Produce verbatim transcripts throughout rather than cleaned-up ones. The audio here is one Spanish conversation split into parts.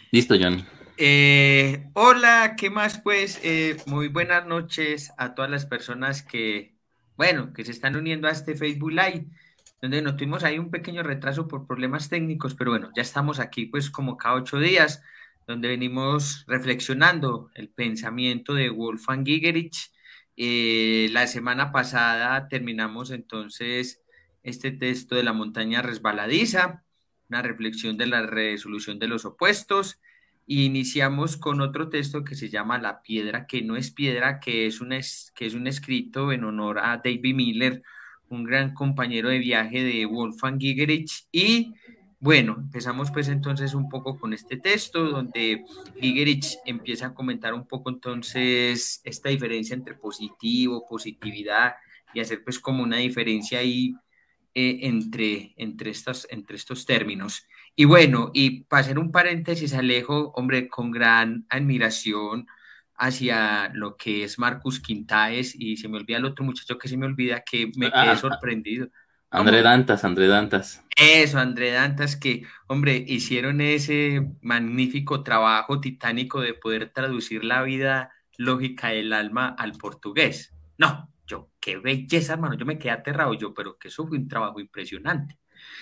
Listo, John. Eh, hola, ¿qué más? Pues eh, muy buenas noches a todas las personas que, bueno, que se están uniendo a este Facebook Live, donde nos tuvimos ahí un pequeño retraso por problemas técnicos, pero bueno, ya estamos aquí pues como cada ocho días, donde venimos reflexionando el pensamiento de Wolfgang Gigerich. Eh, la semana pasada terminamos entonces este texto de la montaña resbaladiza, una reflexión de la resolución de los opuestos. Y iniciamos con otro texto que se llama La piedra que no es piedra, que es un, es, que es un escrito en honor a David Miller, un gran compañero de viaje de Wolfgang Gigerich. Y bueno, empezamos pues entonces un poco con este texto donde Gigerich empieza a comentar un poco entonces esta diferencia entre positivo, positividad y hacer pues como una diferencia ahí eh, entre, entre, estas, entre estos términos. Y bueno, y para hacer un paréntesis, Alejo, hombre, con gran admiración hacia lo que es Marcus Quintáez, y se me olvida el otro muchacho que se me olvida, que me quedé Ah, ah, sorprendido. André ¿Cómo? Dantas, André Dantas. Eso, André Dantas, que, hombre, hicieron ese magnífico trabajo titánico de poder traducir la vida lógica del alma al portugués. No, yo, qué belleza, hermano, yo me quedé aterrado yo, pero que eso fue un trabajo impresionante.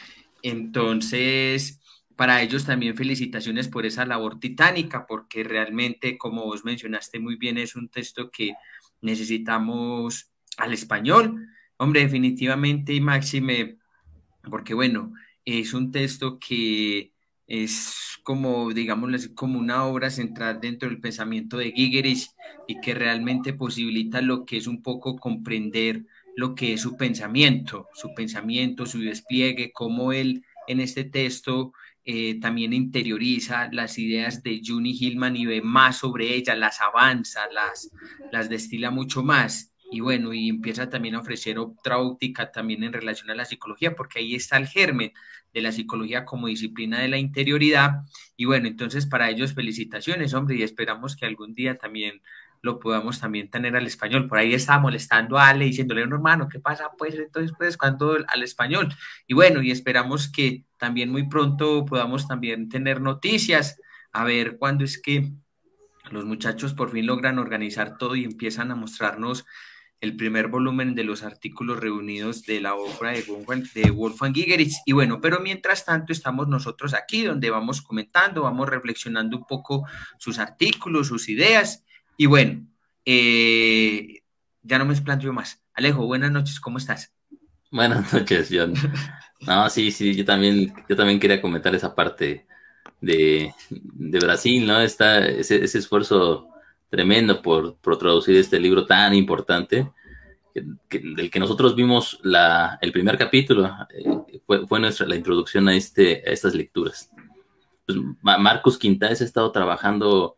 Entonces, para ellos también felicitaciones por esa labor titánica, porque realmente, como vos mencionaste muy bien, es un texto que necesitamos al español. Hombre, definitivamente, y máxime, porque bueno, es un texto que es como, digámoslo así, como una obra central dentro del pensamiento de Gigerich y que realmente posibilita lo que es un poco comprender lo que es su pensamiento, su pensamiento, su despliegue, cómo él en este texto eh, también interioriza las ideas de Juni Hillman y ve más sobre ellas, las avanza, las, las destila mucho más. Y bueno, y empieza también a ofrecer otra óptica también en relación a la psicología, porque ahí está el germen de la psicología como disciplina de la interioridad. Y bueno, entonces para ellos felicitaciones, hombre, y esperamos que algún día también lo podamos también tener al español. Por ahí estaba molestando a Ale, diciéndole, no, hermano, ¿qué pasa? Pues entonces, pues, cuando al español. Y bueno, y esperamos que también muy pronto podamos también tener noticias, a ver cuándo es que los muchachos por fin logran organizar todo y empiezan a mostrarnos el primer volumen de los artículos reunidos de la obra de Wolfgang, de Wolfgang Gigerich. Y bueno, pero mientras tanto estamos nosotros aquí donde vamos comentando, vamos reflexionando un poco sus artículos, sus ideas. Y bueno, eh, ya no me explayo más. Alejo, buenas noches, ¿cómo estás? Buenas noches, John. No, sí, sí, yo también, yo también quería comentar esa parte de, de Brasil, ¿no? Está ese, ese esfuerzo tremendo por, por traducir este libro tan importante, que, que, del que nosotros vimos la, el primer capítulo, eh, fue, fue nuestra, la introducción a, este, a estas lecturas. Pues, Marcus Quintáez ha estado trabajando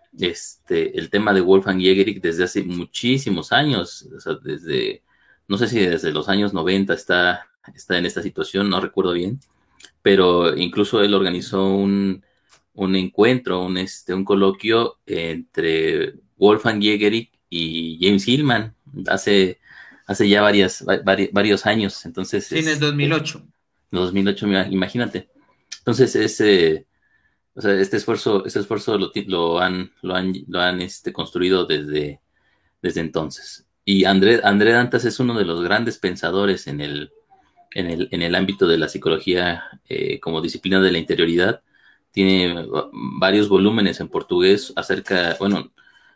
este, el tema de Wolfgang Jägerich desde hace muchísimos años, o sea, desde, no sé si desde los años noventa está, está en esta situación, no recuerdo bien, pero incluso él organizó un, un encuentro, un, este, un coloquio entre Wolfgang Jägerich y James Hillman hace, hace ya varias, vari, varios años, entonces, Sí, en el este, dos mil ocho. dos mil ocho, imagínate. Entonces, ese o sea, este esfuerzo, este esfuerzo lo, lo han, lo han, lo han este, construido desde, desde entonces. Y André, André Dantas es uno de los grandes pensadores en el, en el, en el ámbito de la psicología eh, como disciplina de la interioridad. Tiene varios volúmenes en portugués acerca, bueno,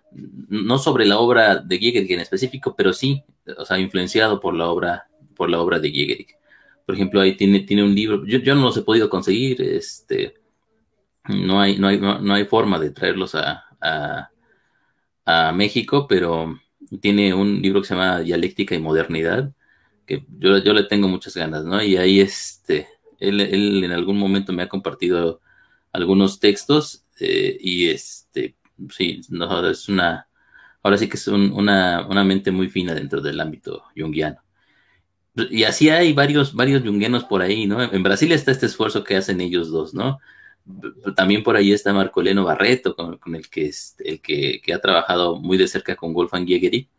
no sobre la obra de Gigerich en específico, pero sí, o sea, influenciado por la obra, por la obra de Gigerich. Por ejemplo, ahí tiene, tiene un libro, yo, yo no los he podido conseguir, este, no hay, no hay, no, no hay forma de traerlos a, a, a, México, pero tiene un libro que se llama Dialéctica y Modernidad, que yo, yo le tengo muchas ganas, ¿no? Y ahí este, él, él en algún momento me ha compartido algunos textos eh, y este, sí, no, es una, ahora sí que es un, una, una mente muy fina dentro del ámbito junguiano. Y así hay varios, varios yunguenos por ahí, ¿no? En Brasil está este esfuerzo que hacen ellos dos, ¿no? También por ahí está Marcoleno Barreto, con, con el, que, es, el que, que, ha trabajado muy de cerca con Wolfgang Jägerich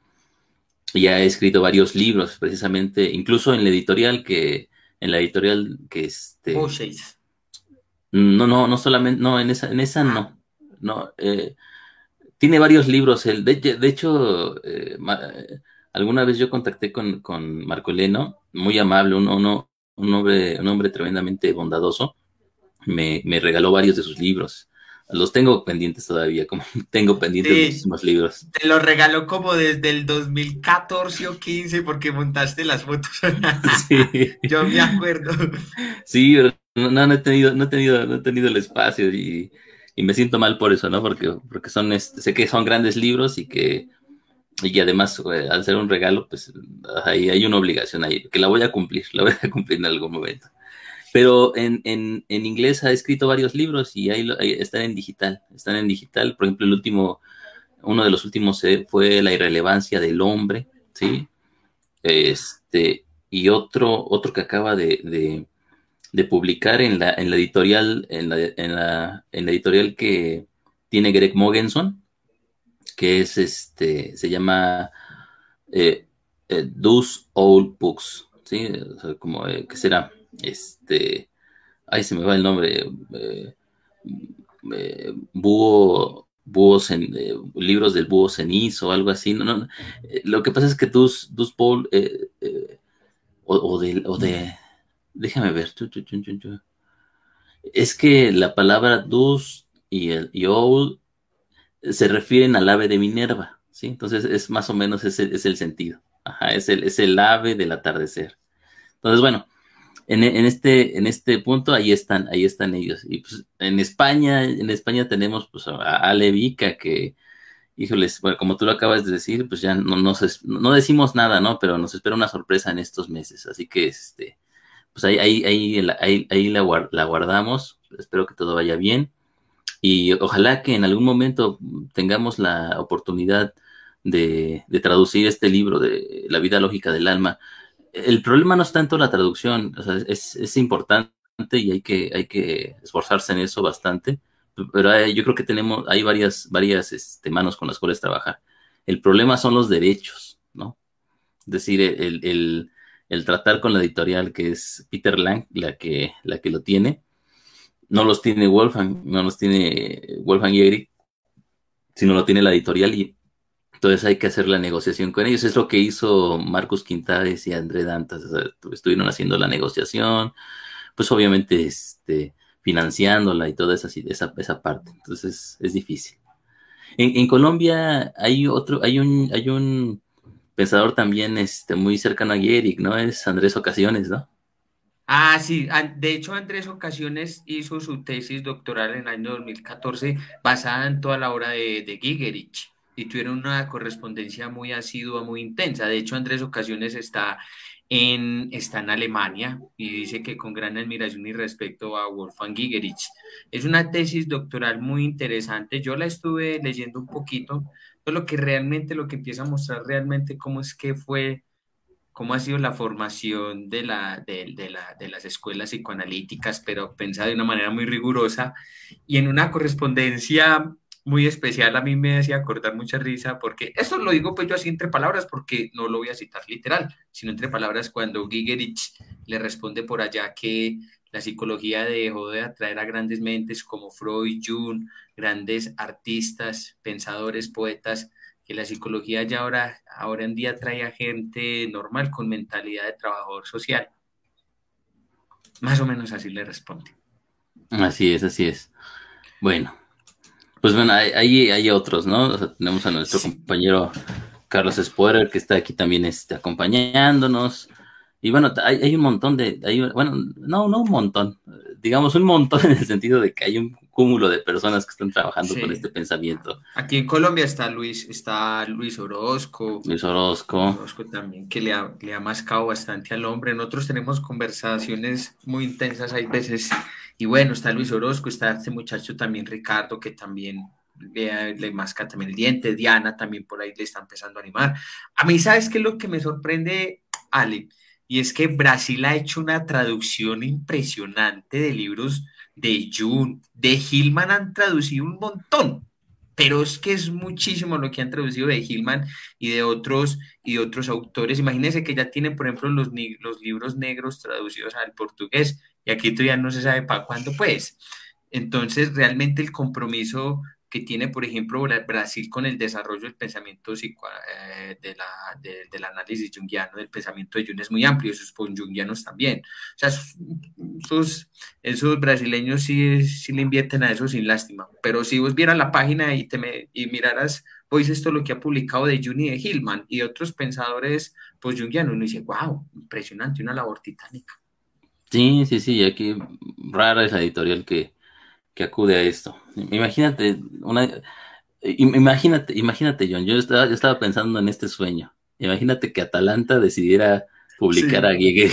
y ha escrito varios libros, precisamente, incluso en la editorial que, en la editorial que este, Boscheis. No, no, no solamente, no, en esa, en esa Ah, no. No, eh, tiene varios libros. El, de, de hecho, eh, ma- eh, alguna vez yo contacté con, con Marco Eleno, muy amable, un, uno- un hombre, un hombre tremendamente bondadoso. Me, me regaló varios de sus libros. Los tengo pendientes todavía, como tengo pendientes sí, muchísimos libros. te lo regaló como desde el dos mil catorce o quince porque montaste las fotos. Sí, Yo me acuerdo. sí, pero no, no no he tenido, no he tenido, no he tenido el espacio y, y me siento mal por eso, ¿no? Porque, porque son, este, sé que son grandes libros y que, y que además, eh, al ser un regalo, pues ahí hay una obligación ahí, que la voy a cumplir, la voy a cumplir en algún momento. Pero en, en, en inglés ha escrito varios libros y ahí, lo- ahí están en digital, están en digital. Por ejemplo, el último, uno de los últimos eh, fue La irrelevancia del hombre, ¿sí? Este, y otro, otro que acaba de, de, de publicar en la, en la editorial, en la, en la, en la editorial que tiene Greg Mogenson, que es este, se llama eh, eh, Those Old Books, ¿sí? O sea, como, eh, ¿qué será? Este, ay, se me va el nombre, eh, eh, búho, búho cen- eh, libros del búho cenizo o algo así, no, no, eh, lo que pasa es que Dus, Dus Paul, eh, eh, o, o de, o de, déjame ver, tu, tu, tu, tu, tu. Es que la palabra Dus y el y Owl se refieren al ave de Minerva, ¿sí? Entonces es más o menos ese es el sentido, ajá, es el, es el ave del atardecer. Entonces, bueno, en, en, este, en este punto ahí están, ahí están ellos. Y pues en España, en España tenemos pues a Ale Vica que, híjoles, bueno, como tú lo acabas de decir, pues ya no, nos, no decimos nada, ¿no? Pero nos espera una sorpresa en estos meses. Así que este, pues ahí, ahí, ahí, la- ahí, ahí la, guar- la guardamos. Espero que todo vaya bien. Y ojalá que en algún momento tengamos la oportunidad de, de traducir este libro de La vida lógica del alma. El problema no es tanto la traducción, o sea, es, es importante y hay que, hay que esforzarse en eso bastante, pero hay- yo creo que tenemos, hay varias, varias este, manos con las cuales trabajar. El problema son los derechos, ¿no? Es decir, el, el, el tratar con la editorial que es Peter Lang, la que, la que lo tiene, no los tiene Wolfgang, no los tiene Wolfgang y Eric, sino lo tiene la editorial y entonces hay que hacer la negociación con ellos. Es lo que hizo Marcus Quintares y André Dantas. O sea, estuvieron haciendo la negociación, pues obviamente este, financiándola y toda esa, esa, esa parte. Entonces es difícil. En, en Colombia hay otro, hay un, hay un pensador también este, muy cercano a Eric, ¿no? Es Andrés Ocasiones, ¿no? Ah, sí, an- de hecho en tres ocasiones hizo su tesis doctoral en el año dos mil catorce basada en toda la obra de, de Gigerich y tuvieron una correspondencia muy asidua, muy intensa. De hecho, en tres ocasiones está en, está en Alemania y dice que con gran admiración y respeto a Wolfgang Gigerich. Es una tesis doctoral muy interesante. Yo la estuve leyendo un poquito, pero lo que realmente, lo que empieza a mostrar realmente cómo es que fue cómo ha sido la formación de, la, de, de la, de las escuelas psicoanalíticas, pero pensada de una manera muy rigurosa y en una correspondencia muy especial. A mí me hacía acordar mucha risa porque esto lo digo pues yo así entre palabras porque no lo voy a citar literal, sino entre palabras cuando Gigerich le responde por allá que la psicología dejó de atraer a grandes mentes como Freud, Jung, grandes artistas, pensadores, poetas, que la psicología ya ahora, ahora en día trae a gente normal con mentalidad de trabajador social. Más o menos así le responde. Así es, así es. Bueno, pues bueno, hay, hay, hay otros, ¿no? O sea, tenemos a nuestro Sí, compañero Carlos Sporer, que está aquí también este, acompañándonos. Y bueno, hay, hay un montón de, hay, bueno, no, no un montón, digamos un montón en el sentido de que hay un cúmulo de personas que están trabajando con sí. este pensamiento. Aquí en Colombia está Luis, está Luis Orozco, Luis Orozco, Orozco también, que le ha, le ha mascado bastante al hombre. Nosotros tenemos conversaciones muy intensas, hay veces. Y bueno, está Luis Orozco, está este muchacho también, Ricardo, que también le, le masca también el diente. Diana también por ahí le está empezando a animar. A mí, ¿sabes qué es lo que me sorprende, Ale? Y es que Brasil ha hecho una traducción impresionante de libros de Jung, de Hillman han traducido un montón. pero es que es muchísimo lo que han traducido de Hillman y de otros, y de otros autores. Imagínense que ya tienen, por ejemplo, los, ni- los libros negros traducidos al portugués, y aquí todavía no se sabe para cuándo, pues. Entonces, realmente el compromiso que tiene, por ejemplo, Bra- Brasil con el desarrollo del pensamiento psico- eh, de la, de- del análisis junguiano, del pensamiento de Jung es muy amplio, esos junguianos también. O sea, esos, esos- esos brasileños sí, sí le invierten a eso sin lástima. Pero si vos vieras la página y, te me, y miraras, pues esto lo que ha publicado de Jung y de Hillman y de otros pensadores pues junguianos, uno dice, wow, impresionante, una labor titánica. Sí, sí, sí, aquí rara es la editorial que, que acude a esto. Imagínate, una, im- imagínate, imagínate, John, yo estaba, yo estaba pensando en este sueño. Imagínate que Atalanta decidiera publicar Sí. a Giger.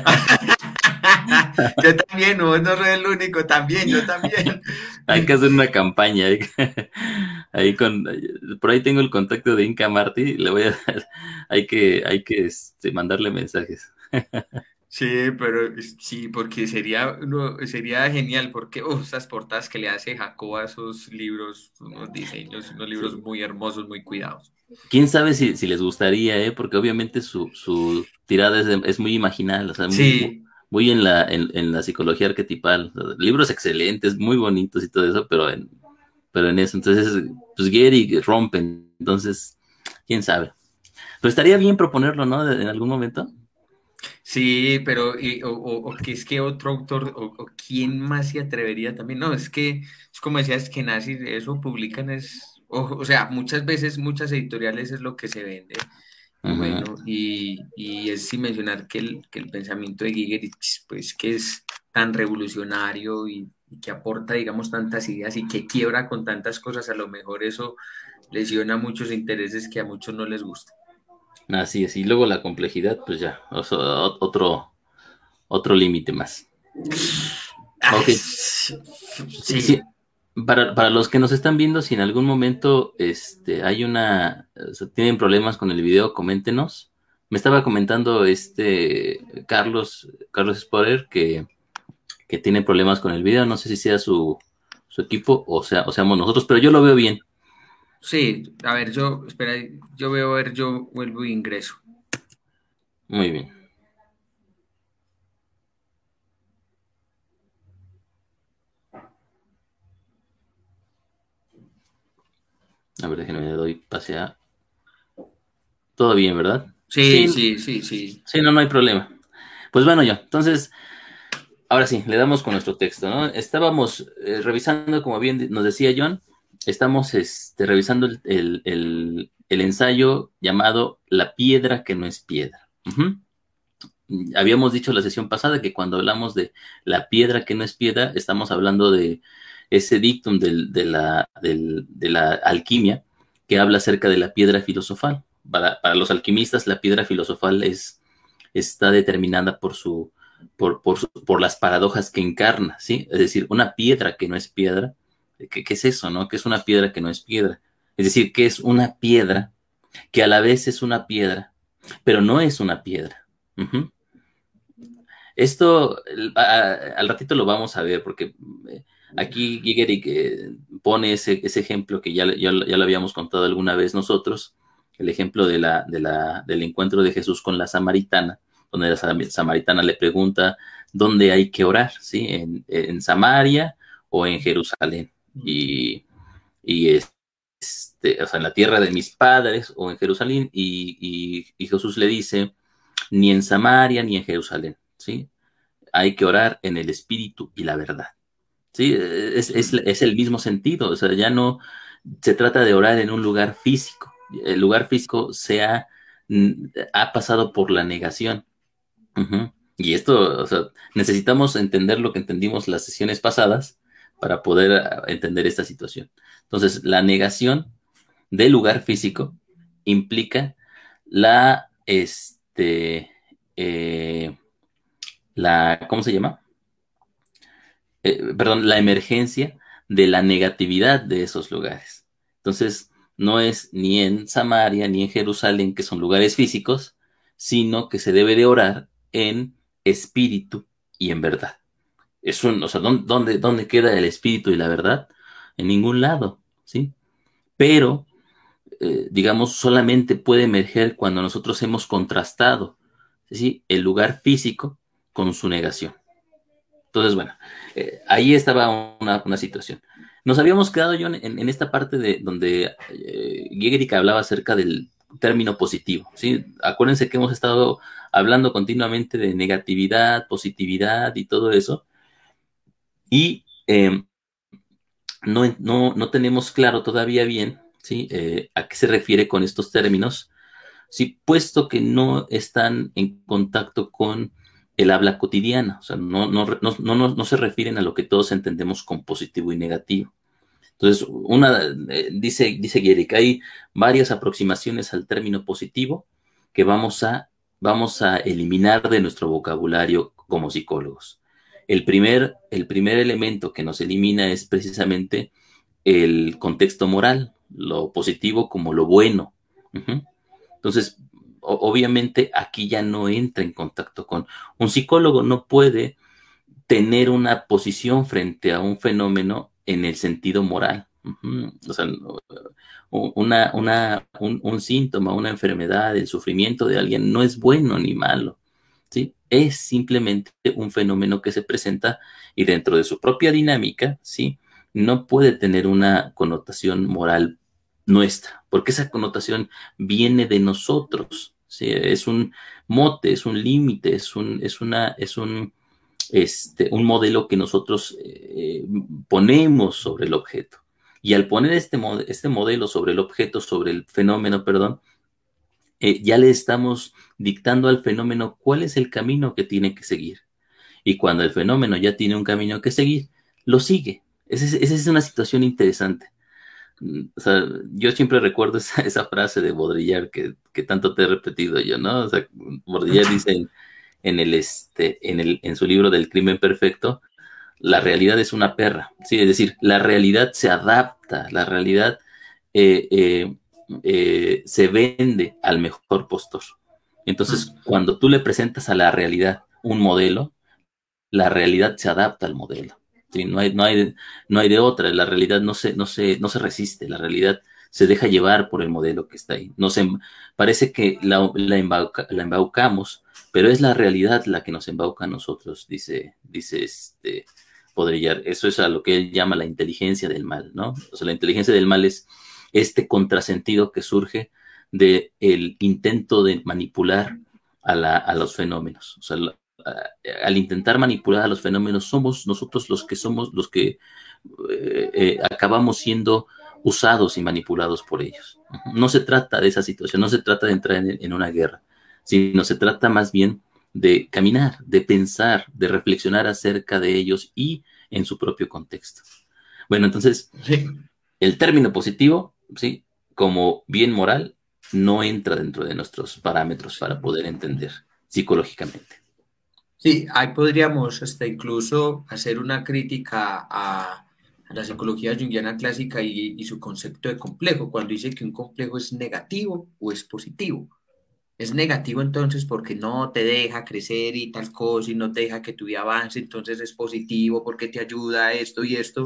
Yo también, no, no soy el único, también, yo también. Hay que hacer una campaña. Hay que- ahí con, por ahí tengo el contacto de Inca Martí, le voy a dar, hay que, hay que este, mandarle mensajes. Sí, pero sí, porque sería, uno, sería genial, porque oh, esas portadas que le hace Jacob a esos libros, unos diseños, unos libros Sí. muy hermosos, muy cuidados. Quién sabe si, si les gustaría, ¿eh? Porque obviamente su, su tirada es, de- es muy imaginal, o sea, muy, muy, Sí, muy en la, en, en la psicología arquetipal. O sea, libros excelentes, muy bonitos y todo eso, pero en, pero en eso. Entonces, pues Gehrig rompen. Entonces, quién sabe. Pero estaría bien proponerlo, ¿no? En algún momento. sí, pero y- o, o- o que es que otro autor, o, o quién más se atrevería también, no, es que es como decías que Nazi, eso publican es, o, o sea, muchas veces, muchas editoriales es lo que se vende. Y Ujú. bueno, y, y es sin mencionar que el, que el pensamiento de Gigerich, pues que es tan revolucionario y, y que aporta, digamos, tantas ideas y que quiebra con tantas cosas, a lo mejor eso lesiona muchos intereses que a muchos no les gusta. Así es. Y luego la complejidad, pues ya, o sea, o- otro, otro límite más. Ah, Ok. Sí, sí, sí. Para, para los que nos están viendo, si en algún momento este, hay una, o sea, tienen problemas con el video, coméntenos. Me estaba comentando este Carlos, Carlos Sporer que, que tiene problemas con el video. No sé si sea su, su equipo o sea, o seamos nosotros, pero yo lo veo bien. sí, a ver, yo, espera, yo veo, a ver, yo vuelvo e ingreso. Muy bien. A ver, déjenme le doy pase a. Todo bien, ¿verdad? Sí, Sí, sí, sí, sí. sí, no, no hay problema. Pues bueno, ya. Entonces, ahora sí, le damos con nuestro texto, ¿no? Estábamos eh, revisando, como bien nos decía John, estamos este, revisando el, el, el, el ensayo llamado La piedra que no es piedra. Ujú. Habíamos dicho la sesión pasada que cuando hablamos de la piedra que no es piedra, estamos hablando de ese dictum del, de, la, del, de la alquimia que habla acerca de la piedra filosofal. Para, para los alquimistas, la piedra filosofal es, está determinada por, su, por, por, su, por las paradojas que encarna, ¿sí? Es decir, una piedra que no es piedra, ¿qué, qué es eso, no? ¿Qué es una piedra que no es piedra? Es decir, que es una piedra que a la vez es una piedra, pero no es una piedra. Uh-huh. Esto a, a, al ratito lo vamos a ver, porque eh, aquí Gigerik eh, pone ese, ese, ejemplo que ya, ya, ya, lo habíamos contado alguna vez nosotros, el ejemplo de la, de la, del encuentro de Jesús con la samaritana, donde la samaritana le pregunta dónde hay que orar, ¿sí? En, en Samaria o en Jerusalén. Y, y este, o sea, en la tierra de mis padres o en Jerusalén, y, y, y Jesús le dice, ni en Samaria ni en Jerusalén, ¿sí? Hay que orar en el espíritu y la verdad. Sí, es, es, Sí. es, el mismo sentido, o sea, ya no se trata de orar en un lugar físico. El lugar físico se ha, ha pasado por la negación. Uh-huh. Y esto, o sea, necesitamos entender lo que entendimos las sesiones pasadas para poder entender esta situación. Entonces, la negación del lugar físico implica la, este, eh, la, ¿cómo se llama? Eh, perdón, la emergencia de la negatividad de esos lugares. Entonces, no es ni en Samaria ni en Jerusalén, que son lugares físicos, sino que se debe de orar en espíritu y en verdad. Es un, o sea, ¿dónde, dónde queda el espíritu y la verdad? En ningún lado, ¿sí? pero, eh, digamos, solamente puede emerger cuando nosotros hemos contrastado, ¿sí?, el lugar físico con su negación. Entonces, bueno, eh, ahí estaba una, una situación. Nos habíamos quedado, John, en, en esta parte de donde eh, Giegerich hablaba acerca del término positivo, ¿sí? Acuérdense que hemos estado hablando continuamente de negatividad, positividad y todo eso, y eh, no, no, no tenemos claro todavía bien, ¿sí?, eh, a qué se refiere con estos términos, ¿sí?, puesto que no están en contacto con el habla cotidiana, o sea, no, no, no, no, no se refieren a lo que todos entendemos con positivo y negativo. Entonces, una, eh, dice, dice Giegerich, hay varias aproximaciones al término positivo que vamos a, vamos a eliminar de nuestro vocabulario como psicólogos. El primer, el primer elemento que nos elimina es precisamente el contexto moral, lo positivo como lo bueno. Uh-huh. Entonces, o, obviamente aquí ya no entra en contacto con un psicólogo, no puede tener una posición frente a un fenómeno en el sentido moral. Uh-huh. O sea, una, una, un, un síntoma, una enfermedad, el sufrimiento de alguien no es bueno ni malo, ¿sí? Es simplemente un fenómeno que se presenta y dentro de su propia dinámica, ¿sí?, no puede tener una connotación moral nuestra, porque esa connotación viene de nosotros, ¿sí? Es un mote, es un límite, es un, es una, es un, este, un modelo que nosotros eh, ponemos sobre el objeto. Y al poner este, mod este modelo sobre el objeto, sobre el fenómeno, perdón, eh, ya le estamos dictando al fenómeno cuál es el camino que tiene que seguir. Y cuando el fenómeno ya tiene un camino que seguir, lo sigue. Esa es, esa es una situación interesante. O sea, yo siempre recuerdo esa, esa frase de Baudrillard que, que tanto te he repetido yo, ¿no? O sea, Baudrillard dice en, en, el, este, en, el, en su libro del crimen perfecto, la realidad es una perra, ¿sí? Es decir, la realidad se adapta, la realidad eh, eh, eh, se vende al mejor postor. Entonces, cuando tú le presentas a la realidad un modelo, la realidad se adapta al modelo. ¿Sí? No hay, no hay, no hay de otra, la realidad no se, no, se, no se resiste, la realidad se deja llevar por el modelo que está ahí. Nos em, parece que la, la, embauca, la embaucamos, pero es la realidad la que nos embauca a nosotros, dice, dice este Baudrillard. Eso es a lo que él llama la inteligencia del mal, ¿no? O sea, la inteligencia del mal es este contrasentido que surge del intento de manipular a, la, a los fenómenos. O sea, la, al intentar manipular a los fenómenos, somos nosotros los que somos los que eh, eh, acabamos siendo usados y manipulados por ellos. No se trata de esa situación, no se trata de entrar en, en una guerra, sino se trata más bien de caminar, de pensar, de reflexionar acerca de ellos y en su propio contexto. Bueno, entonces, sí, el término positivo, ¿sí?, como bien moral, no entra dentro de nuestros parámetros para poder entender psicológicamente. Sí, ahí podríamos hasta incluso hacer una crítica a, a la psicología junguiana clásica y, y su concepto de complejo, cuando dice que un complejo es negativo o es positivo. Es negativo entonces porque no te deja crecer y tal cosa y no te deja que tu vida avance, entonces es positivo porque te ayuda a esto y esto,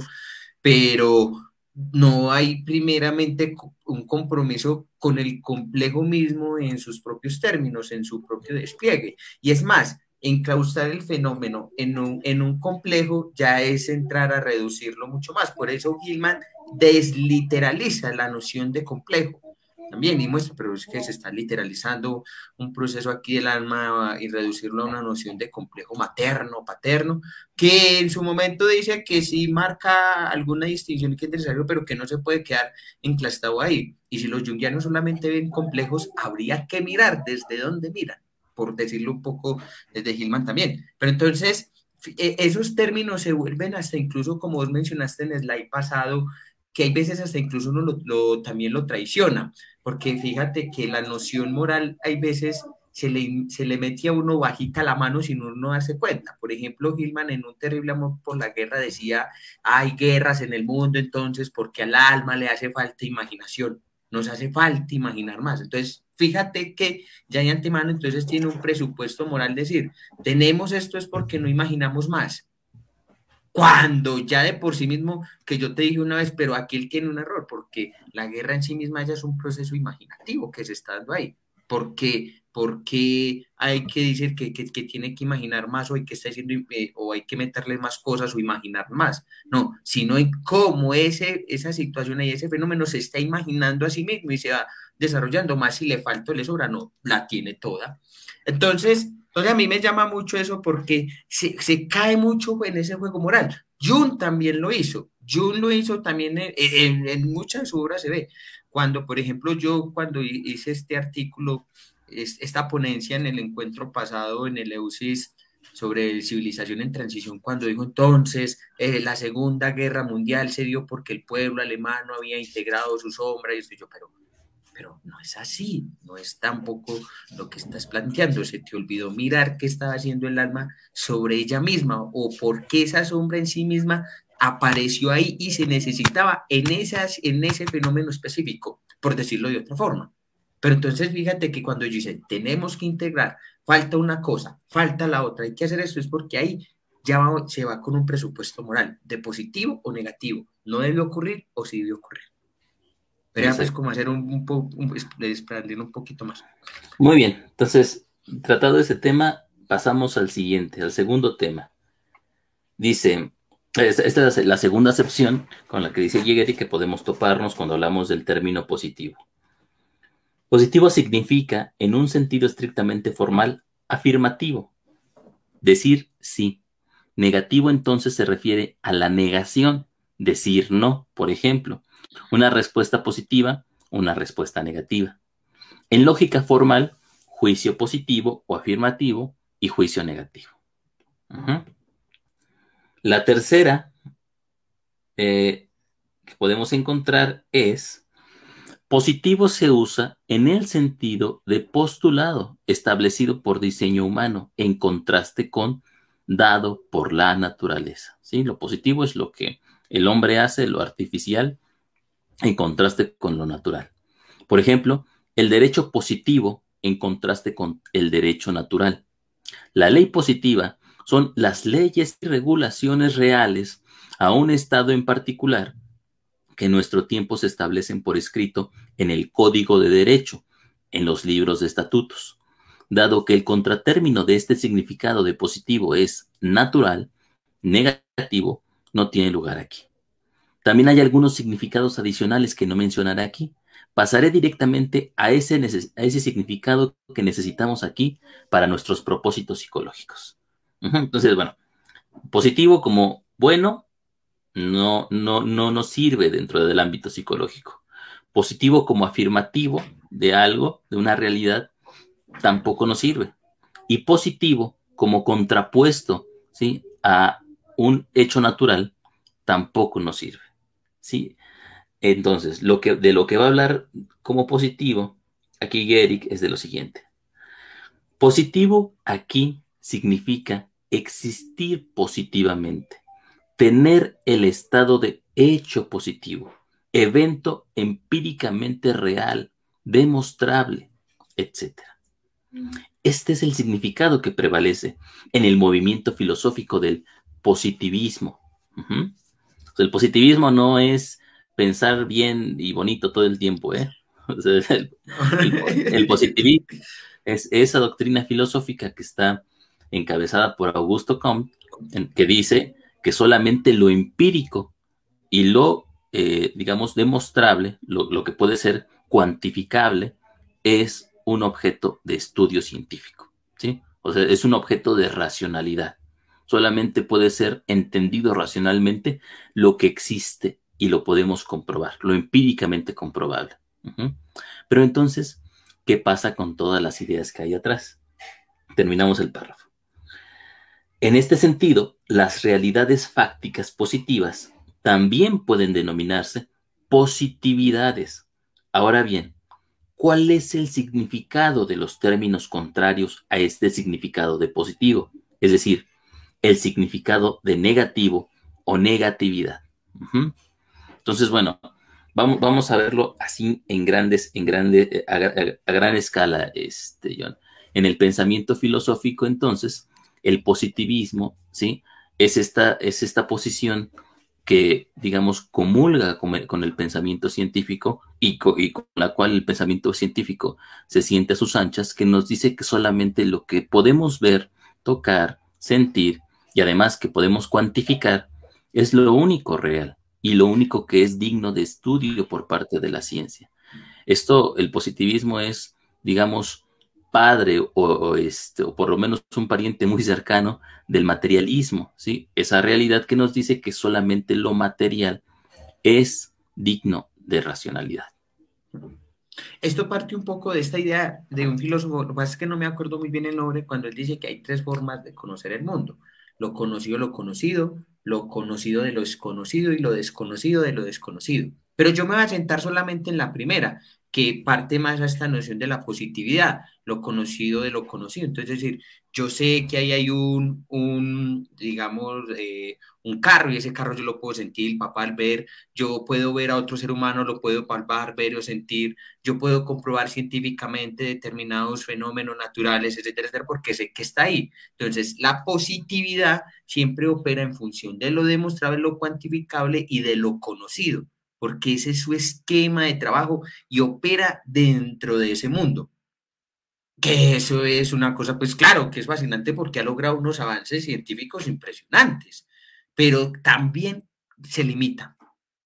pero no hay primeramente un compromiso con el complejo mismo en sus propios términos, en su propio despliegue. Y es más, enclaustrar el fenómeno en un, en un complejo ya es entrar a reducirlo mucho más. Por eso Gilman desliteraliza la noción de complejo también y muestra, pero es que se está literalizando un proceso aquí del alma y reducirlo a una noción de complejo materno, paterno, que en su momento dice que sí marca alguna distinción y que es necesario, pero que no se puede quedar enclastado ahí. Y si los junguianos solamente ven complejos, habría que mirar desde dónde miran, por decirlo un poco desde Gilman también. Pero entonces, esos términos se vuelven hasta incluso, como vos mencionaste en el slide pasado, que hay veces hasta incluso uno lo, lo, también lo traiciona, porque fíjate que la noción moral hay veces se le, se le mete a uno bajita la mano sin uno darse cuenta. Por ejemplo, Gilman en Un terrible amor por la guerra decía, hay guerras en el mundo entonces porque al alma le hace falta imaginación, nos hace falta imaginar más. Entonces, fíjate que ya de antemano entonces tiene un presupuesto moral, decir, tenemos esto es porque no imaginamos más. cuando ya de por sí mismo, que yo te dije una vez, pero aquí él tiene un error, porque la guerra en sí misma ya es un proceso imaginativo que se está dando ahí. Porque, porque hay que decir que, que, que tiene que imaginar más o hay que está diciendo, eh, o hay que meterle más cosas o imaginar más. No, sino en cómo ese, esa situación y ese fenómeno se está imaginando a sí mismo y se va desarrollando más si le falta o le sobra, no, la tiene toda. Entonces, entonces a mí me llama mucho eso porque se, se cae mucho en ese juego moral. Jung también lo hizo. Jung lo hizo también en, en, en muchas obras se ve. Cuando, por ejemplo, yo cuando hice este artículo, es, esta ponencia en el encuentro pasado en el EUSIS sobre civilización en transición, cuando dijo entonces eh, la Segunda Guerra Mundial se dio porque el pueblo alemán no había integrado su sombra, y estoy yo, pero pero no es así, no es tampoco lo que estás planteando, se te olvidó mirar qué estaba haciendo el alma sobre ella misma o por qué esa sombra en sí misma apareció ahí y se necesitaba en, esas, en ese fenómeno específico, por decirlo de otra forma. Pero entonces fíjate que cuando yo dice, tenemos que integrar, falta una cosa, falta la otra, hay que hacer esto, es porque ahí ya va, se va con un presupuesto moral, de positivo o negativo, no debe ocurrir o sí debe ocurrir. Pero ya pues Exacto. como hacer un, un poco, expandir un poquito más. Muy bien, entonces, tratado ese tema, pasamos al siguiente, al segundo tema. Dice, esta es la segunda acepción con la que dice Jäger que podemos toparnos cuando hablamos del término positivo. Positivo significa, en un sentido estrictamente formal, afirmativo, decir sí. Negativo entonces se refiere a la negación, decir no, por ejemplo. Una respuesta positiva, una respuesta negativa. En lógica formal, juicio positivo o afirmativo y juicio negativo. Uh-huh. La tercera eh, que podemos encontrar es positivo se usa en el sentido de postulado establecido por diseño humano en contraste con dado por la naturaleza. ¿Sí? Lo positivo es lo que el hombre hace, lo artificial, en contraste con lo natural. Por ejemplo, el derecho positivo en contraste con el derecho natural. La ley positiva son las leyes y regulaciones reales a un estado en particular que en nuestro tiempo se establecen por escrito en el Código de Derecho, en los libros de estatutos. Dado que el contratérmino de este significado de positivo es natural, negativo no tiene lugar aquí. También hay algunos significados adicionales que no mencionaré aquí. Pasaré directamente a ese, a ese significado que necesitamos aquí para nuestros propósitos psicológicos. Uh-huh. Entonces, bueno, positivo como bueno no, no, no nos sirve dentro del ámbito psicológico. Positivo como afirmativo de algo, de una realidad, tampoco nos sirve. Y positivo como contrapuesto, ¿sí?, a un hecho natural, tampoco nos sirve. ¿Sí? Entonces, lo que, de lo que va a hablar como positivo, aquí Gehrig, es de lo siguiente. Positivo aquí significa existir positivamente, tener el estado de hecho positivo, evento empíricamente real, demostrable, etcétera. Este es el significado que prevalece en el movimiento filosófico del positivismo. Uh-huh. El positivismo no es pensar bien y bonito todo el tiempo, ¿eh? O sea, el, el, el positivismo es esa doctrina filosófica que está encabezada por Augusto Comte, en, que dice que solamente lo empírico y lo, eh, digamos, demostrable, lo, lo que puede ser cuantificable, es un objeto de estudio científico, ¿sí? O sea, es un objeto de racionalidad. Solamente puede ser entendido racionalmente lo que existe y lo podemos comprobar, lo empíricamente comprobable. Uh-huh. Pero entonces, ¿qué pasa con todas las ideas que hay atrás? Terminamos el párrafo. En este sentido, las realidades fácticas positivas también pueden denominarse positividades. Ahora bien, ¿cuál es el significado de los términos contrarios a este significado de positivo? Es decir, el significado de negativo o negatividad. Uh-huh. Entonces, bueno, vamos, vamos a verlo así en grandes, en grande, a, a, a gran escala, este, John. En el pensamiento filosófico, entonces, el positivismo, ¿sí?, es esta, es esta posición que, digamos, comulga con el, con el pensamiento científico y, co, y con la cual el pensamiento científico se siente a sus anchas, que nos dice que solamente lo que podemos ver, tocar, sentir y además que podemos cuantificar es lo único real y lo único que es digno de estudio por parte de la ciencia. Esto, el positivismo es, digamos, padre o, o, este, o por lo menos un pariente muy cercano del materialismo, ¿sí? Esa realidad que nos dice que solamente lo material es digno de racionalidad. Esto parte un poco de esta idea de un filósofo, lo que pasa es que no me acuerdo muy bien el nombre, cuando él dice que hay tres formas de conocer el mundo: lo conocido, lo conocido, lo conocido de lo desconocido y lo desconocido de lo desconocido. Pero yo me voy a sentar solamente en la primera, que parte más a esta noción de la positividad, lo conocido de lo conocido. Entonces, es decir, yo sé que ahí hay un, un digamos, eh, un carro, y ese carro yo lo puedo sentir, palpar, ver. Yo puedo ver a otro ser humano, lo puedo palpar, ver o sentir. Yo puedo comprobar científicamente determinados fenómenos naturales, etcétera, etcétera, porque sé que está ahí. Entonces, la positividad siempre opera en función de lo demostrable, lo cuantificable y de lo conocido, porque ese es su esquema de trabajo y opera dentro de ese mundo. Que eso es una cosa, pues claro, que es fascinante porque ha logrado unos avances científicos impresionantes, pero también se limita.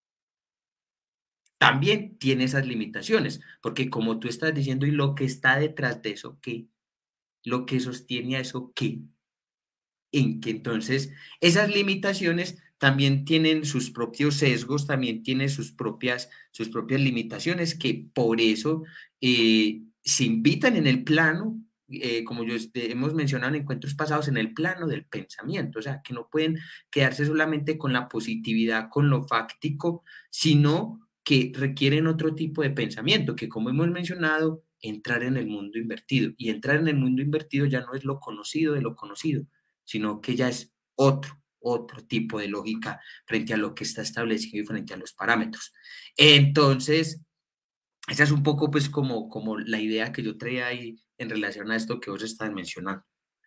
También tiene esas limitaciones, porque como tú estás diciendo, y lo que está detrás de eso, ¿qué? Lo que sostiene a eso, ¿qué? En que entonces esas limitaciones también tienen sus propios sesgos, también tienen sus propias, sus propias limitaciones, que por eso eh, se invitan en el plano, eh, como yo hemos mencionado en encuentros pasados, en el plano del pensamiento, o sea, que no pueden quedarse solamente con la positividad, con lo fáctico, sino que requieren otro tipo de pensamiento, que como hemos mencionado, entrar en el mundo invertido. Y entrar en el mundo invertido ya no es lo conocido de lo conocido, sino que ya es otro, otro tipo de lógica frente a lo que está establecido y frente a los parámetros. Entonces, esa es un poco pues como, como la idea que yo traía ahí en relación a esto que vos estás mencionando.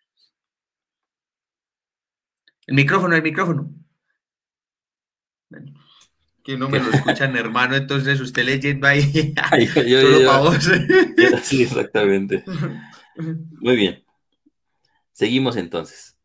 El micrófono, el micrófono. Bueno, que no me lo escuchan, hermano, entonces usted leyendo ahí, yo, yo, solo yo, para vos. yo, sí, exactamente. Muy bien. Seguimos entonces.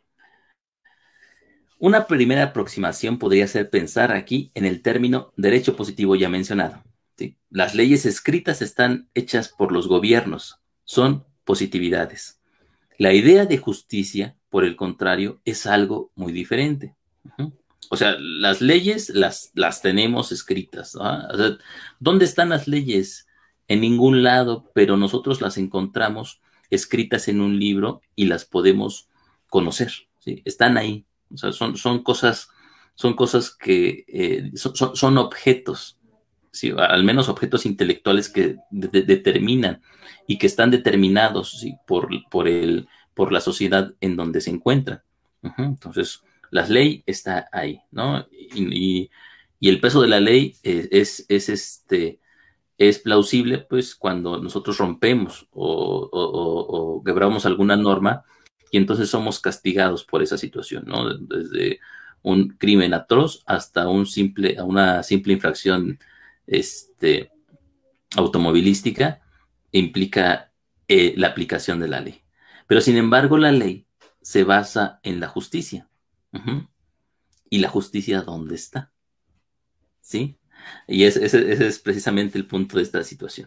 Una primera aproximación podría ser pensar aquí en el término derecho positivo ya mencionado. ¿Sí? Las leyes escritas están hechas por los gobiernos, son positividades. La idea de justicia, por el contrario, es algo muy diferente. Uh-huh. O sea, las leyes las, las tenemos escritas, ¿no? O sea, ¿dónde están las leyes? En ningún lado, pero nosotros las encontramos escritas en un libro y las podemos conocer, ¿sí? Están ahí. O sea, son, son cosas, son cosas que eh, son, son, son objetos, ¿sí? Al menos objetos intelectuales que de, de, determinan y que están determinados, ¿sí? por, por, el, por la sociedad en donde se encuentran. Uh-huh. Entonces, la ley está ahí, ¿no? Y, y, y el peso de la ley es, es, es, este, es plausible, pues, cuando nosotros rompemos o, o, o, o quebramos alguna norma y entonces somos castigados por esa situación, ¿no? Desde un crimen atroz hasta un simple, una simple infracción este, automovilística implica eh, la aplicación de la ley. Pero sin embargo, la ley se basa en la justicia. Uh-huh. ¿Y la justicia dónde está? ¿Sí? Y ese, ese, ese es precisamente el punto de esta situación.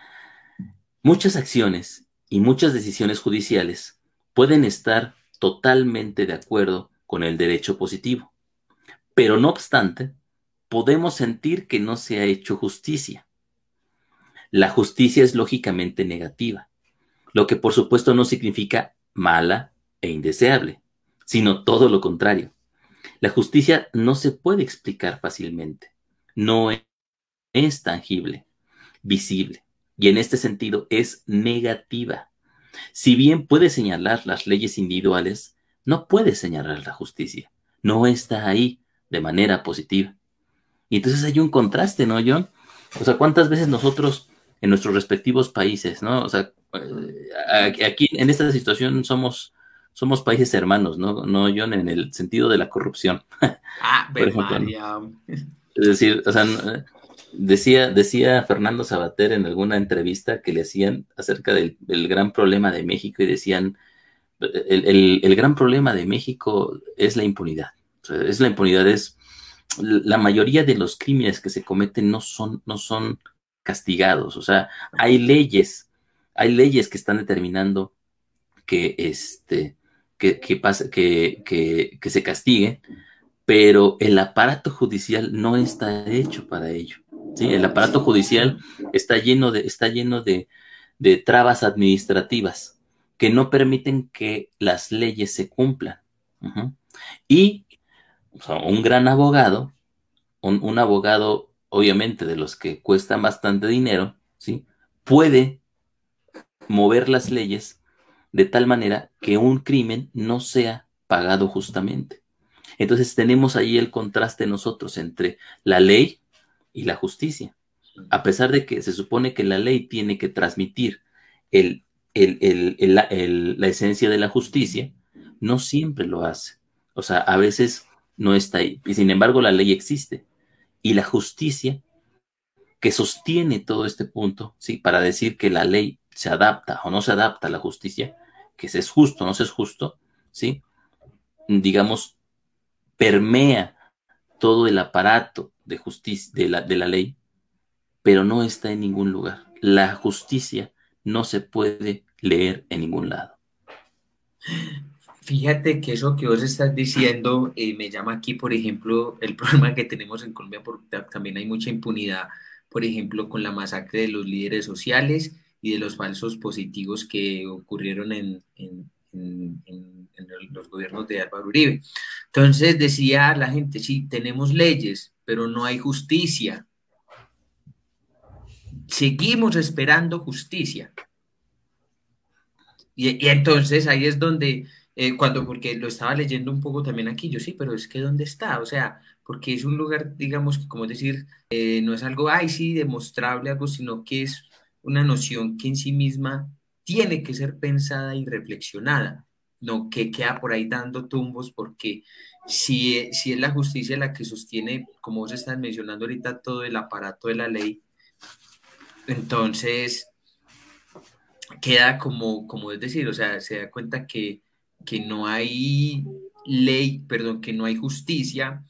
Muchas acciones y muchas decisiones judiciales pueden estar totalmente de acuerdo con el derecho positivo, pero no obstante, podemos sentir que no se ha hecho justicia. La justicia es lógicamente negativa, lo que por supuesto no significa mala e indeseable, sino todo lo contrario. La justicia no se puede explicar fácilmente, no es tangible, visible, y en este sentido es negativa. Si bien puede señalar las leyes individuales, no puede señalar la justicia, no está ahí de manera positiva. Y entonces hay un contraste, ¿no, John? O sea, ¿cuántas veces nosotros en nuestros respectivos países, ¿no? O sea, aquí en esta situación somos, somos países hermanos, ¿no? No, John, en el sentido de la corrupción, Ah, por ver, ejemplo, ¿no? María. Es decir, o sea, no- decía, decía Fernando Sabater en alguna entrevista que le hacían acerca del, del gran problema de México y decían, el, el- el gran problema de México es la impunidad. O sea, es la impunidad, es la mayoría de los crímenes que se cometen no son, no son castigados. O sea, hay leyes, hay leyes que están determinando que, este, que, que, pase- que, que, que se castigue, pero el aparato judicial no está hecho para ello. ¿Sí? El aparato judicial está lleno de, está lleno de, de trabas administrativas que no permiten que las leyes se cumplan. Ujú. Y o sea, un gran abogado, un, un abogado obviamente de los que cuestan bastante dinero, ¿sí? Puede mover las leyes de tal manera que un crimen no sea pagado justamente. Entonces tenemos ahí el contraste nosotros entre la ley y la justicia. A pesar de que se supone que la ley tiene que transmitir el, el, el, el, el, la esencia de la justicia, no siempre lo hace. O sea, a veces no está ahí. Y sin embargo, la ley existe. Y la justicia que sostiene todo este punto, ¿sí? Para decir que la ley se adapta o no se adapta a la justicia, que se es justo o no se es justo, ¿sí? Digamos, permea todo el aparato de justicia de la, de la ley, pero no está en ningún lugar. La justicia no se puede leer en ningún lado. Fíjate que eso que vos estás diciendo eh, me llama aquí, por ejemplo, el problema que tenemos en Colombia, porque ta- también hay mucha impunidad, por ejemplo, con la masacre de los líderes sociales y de los falsos positivos que ocurrieron en, en- en- en- en los gobiernos de Álvaro Uribe. Entonces decía la gente, sí, tenemos leyes, pero no hay justicia. Seguimos esperando justicia. Y, y entonces ahí es donde, eh, cuando, porque lo estaba leyendo un poco también aquí, yo sí, pero es que ¿dónde está? O sea, porque es un lugar, digamos, que como decir, eh, no es algo, ay, sí, demostrable, algo, sino que es una noción que en sí misma tiene que ser pensada y reflexionada, no que queda por ahí dando tumbos, porque si, e- si es la justicia la que sostiene, como vos estás mencionando ahorita, todo el aparato de la ley, entonces queda como, como es decir, o sea, se da cuenta que, que no hay ley, perdón, que no hay justicia.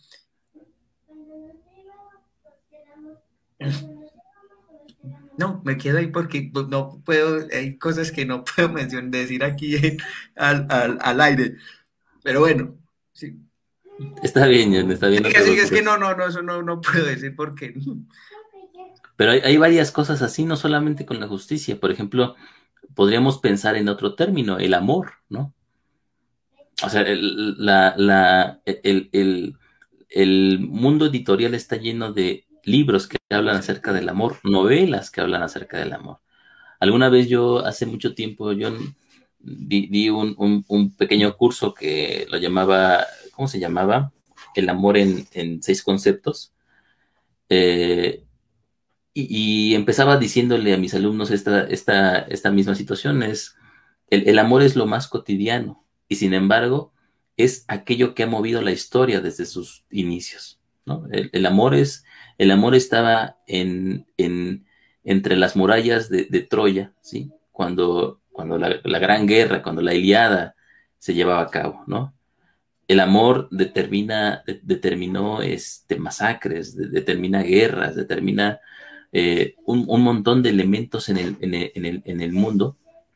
No, me quedo ahí porque pues, no puedo, hay cosas que no puedo mencionar, decir aquí al, al, al aire. Pero bueno, sí. Está bien, John, está bien, no Sigue, te sigue, es que preocupes. no, no, no, eso no, no puedo decir porque. Pero hay, hay varias cosas así, no solamente con la justicia. Por ejemplo, podríamos pensar en otro término, el amor, ¿no? O sea, el, la, la, el, el, el mundo editorial está lleno de libros que hablan acerca del amor, novelas que hablan acerca del amor. Alguna vez yo, hace mucho tiempo, yo di, di un, un, un, pequeño curso que lo llamaba, ¿cómo se llamaba? El amor en, en seis conceptos. Eh, y, y, empezaba diciéndole a mis alumnos esta, esta, esta misma situación, es, el, el amor es lo más cotidiano y sin embargo es aquello que ha movido la historia desde sus inicios, ¿no? El, el amor es, el amor estaba en, en entre las murallas de, de Troya, ¿sí? Cuando, cuando la, la, gran guerra, cuando la Iliada se llevaba a cabo, ¿no? El amor determina, de, determinó este, masacres, de, determina guerras, determina eh, un, un, montón de elementos en el, en, el, en, el, en el mundo.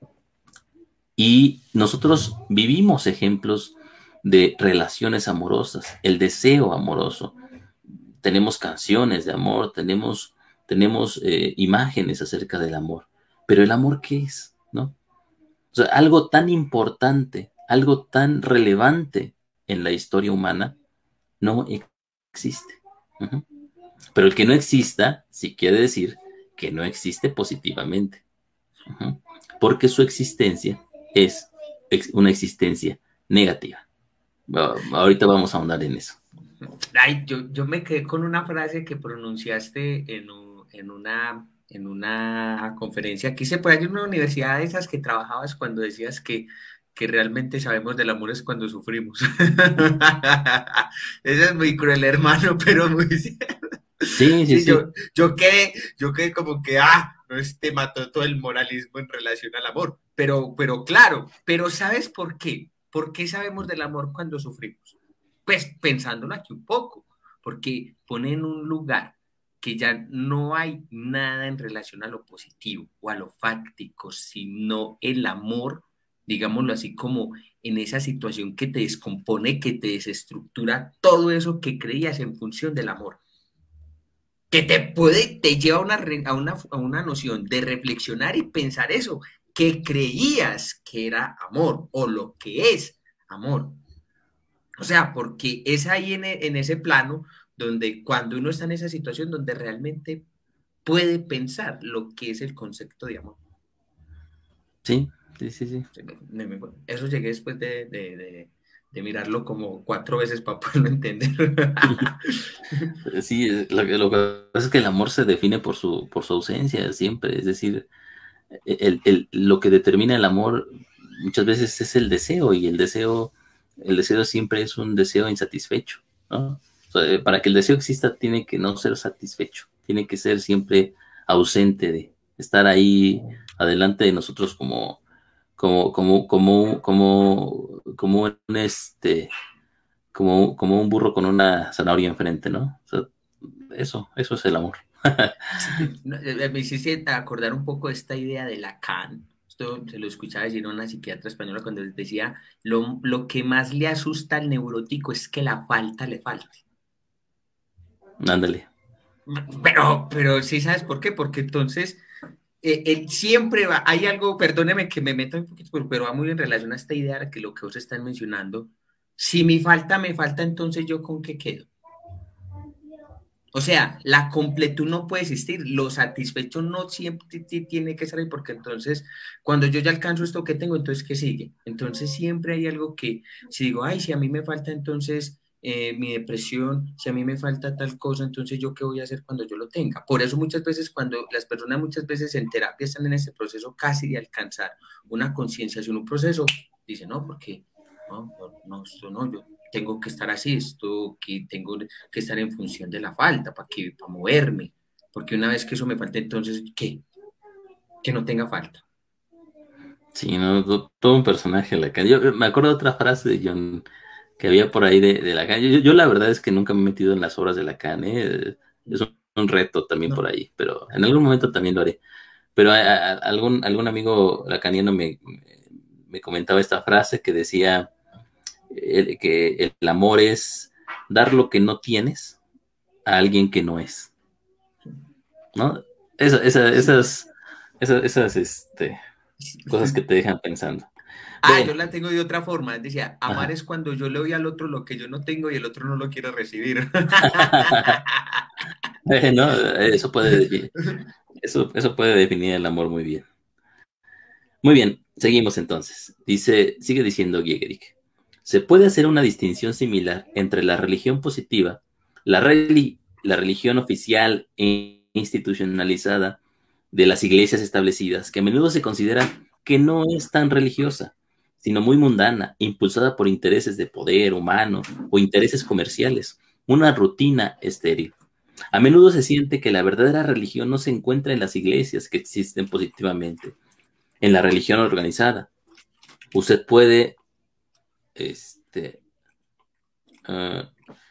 Y nosotros vivimos ejemplos de relaciones amorosas, el deseo amoroso. Tenemos canciones de amor, tenemos, tenemos eh, imágenes acerca del amor. Pero el amor, ¿qué es? ¿No? O sea, algo tan importante, algo tan relevante en la historia humana, no existe. Uh-huh. Pero el que no exista, sí quiere decir que no existe positivamente. Uh-huh. Porque su existencia es ex- una existencia negativa. Bueno, ahorita vamos a ahondar en eso. Ay, yo, yo me quedé con una frase que pronunciaste en, un- en una, en una conferencia que hice por ahí en una universidad de esas que trabajabas cuando decías que que realmente sabemos del amor es cuando sufrimos. Eso es muy cruel, hermano, pero muy cierto. Sí, sí, Sí, sí. yo, yo quedé, yo quedé como que, ah, no, este mató todo el moralismo en relación al amor. Pero, pero claro, pero ¿sabes por qué? ¿Por qué sabemos del amor cuando sufrimos? Pues pensándolo aquí un poco, porque pone en un lugar que ya no hay nada en relación a lo positivo o a lo fáctico, sino el amor, digámoslo así, como en esa situación que te descompone, que te desestructura todo eso que creías en función del amor, que te puede, te lleva a una, a una, a una noción de reflexionar y pensar eso, que creías que era amor o lo que es amor. O sea, porque es ahí en, en ese plano donde cuando uno está en esa situación donde realmente puede pensar lo que es el concepto de amor. Sí, sí, sí, sí. Eso llegué después de, de, de, de mirarlo como cuatro veces para poderlo entender. Sí, lo, que lo que pasa es que el amor se define por su, por su ausencia siempre, es decir, el, el, lo que determina el amor muchas veces es el deseo, y el deseo, el deseo siempre es un deseo insatisfecho, ¿no? O sea, para que el deseo exista tiene que no ser satisfecho, tiene que ser siempre ausente de estar ahí adelante de nosotros como, como, como, como, como, como un este, como, como un burro con una zanahoria enfrente, ¿no? O sea, eso, eso es el amor. Me hiciste acordar un poco de esta idea de Lacan. Esto se lo escuchaba decir a una psiquiatra española cuando decía, lo, lo que más le asusta al neurótico es que la falta le falte. Ándale. Pero, pero sí, ¿sabes por qué? Porque entonces eh, él siempre va, hay algo, perdóneme que me meta un poquito, pero, pero va muy en relación a esta idea de que lo que vos están mencionando, si mi falta me falta, entonces yo con qué quedo. O sea, la completud no puede existir, lo satisfecho no siempre tiene que salir, porque entonces cuando yo ya alcanzo esto que tengo, entonces ¿qué sigue? Entonces siempre hay algo que, si digo, ay, si a mí me falta entonces eh, mi depresión, si a mí me falta tal cosa, entonces yo qué voy a hacer cuando yo lo tenga. Por eso muchas veces cuando las personas muchas veces en terapia están en este proceso casi de alcanzar una concienciación, un proceso, dicen, no, porque no, no, no, esto no, yo tengo que estar así, esto que tengo que estar en función de la falta, para que, para moverme, porque una vez que eso me falte, entonces, ¿qué? Que no tenga falta. Sí, no, todo un personaje Lacan. Yo me acuerdo de otra frase de John que había por ahí de, de Lacan. Yo, yo la verdad es que nunca me he metido en las obras de Lacan, ¿eh? Es un, un reto también No. por ahí, pero en algún momento también lo haré. Pero a, a, algún, algún amigo lacaniano me, me comentaba esta frase que decía el, que el amor es dar lo que no tienes a alguien que no es, ¿no? Esa, esa, esas, esas, esas este, cosas que te dejan pensando. Ah, yo Bueno, la tengo de otra forma. Decía, amar ajá. es cuando yo le doy al otro lo que yo no tengo y el otro no lo quiere recibir. Bueno, eso puede definir, eso, eso puede definir el amor muy bien. Muy bien, seguimos entonces. Dice, sigue diciendo Giegerich. Se puede hacer una distinción similar entre la religión positiva, la, reli la religión oficial e institucionalizada de las iglesias establecidas, que a menudo se considera que no es tan religiosa, sino muy mundana, impulsada por intereses de poder humano o intereses comerciales, una rutina estéril. A menudo se siente que la verdadera religión no se encuentra en las iglesias que existen positivamente, en la religión organizada. Usted puede este, uh,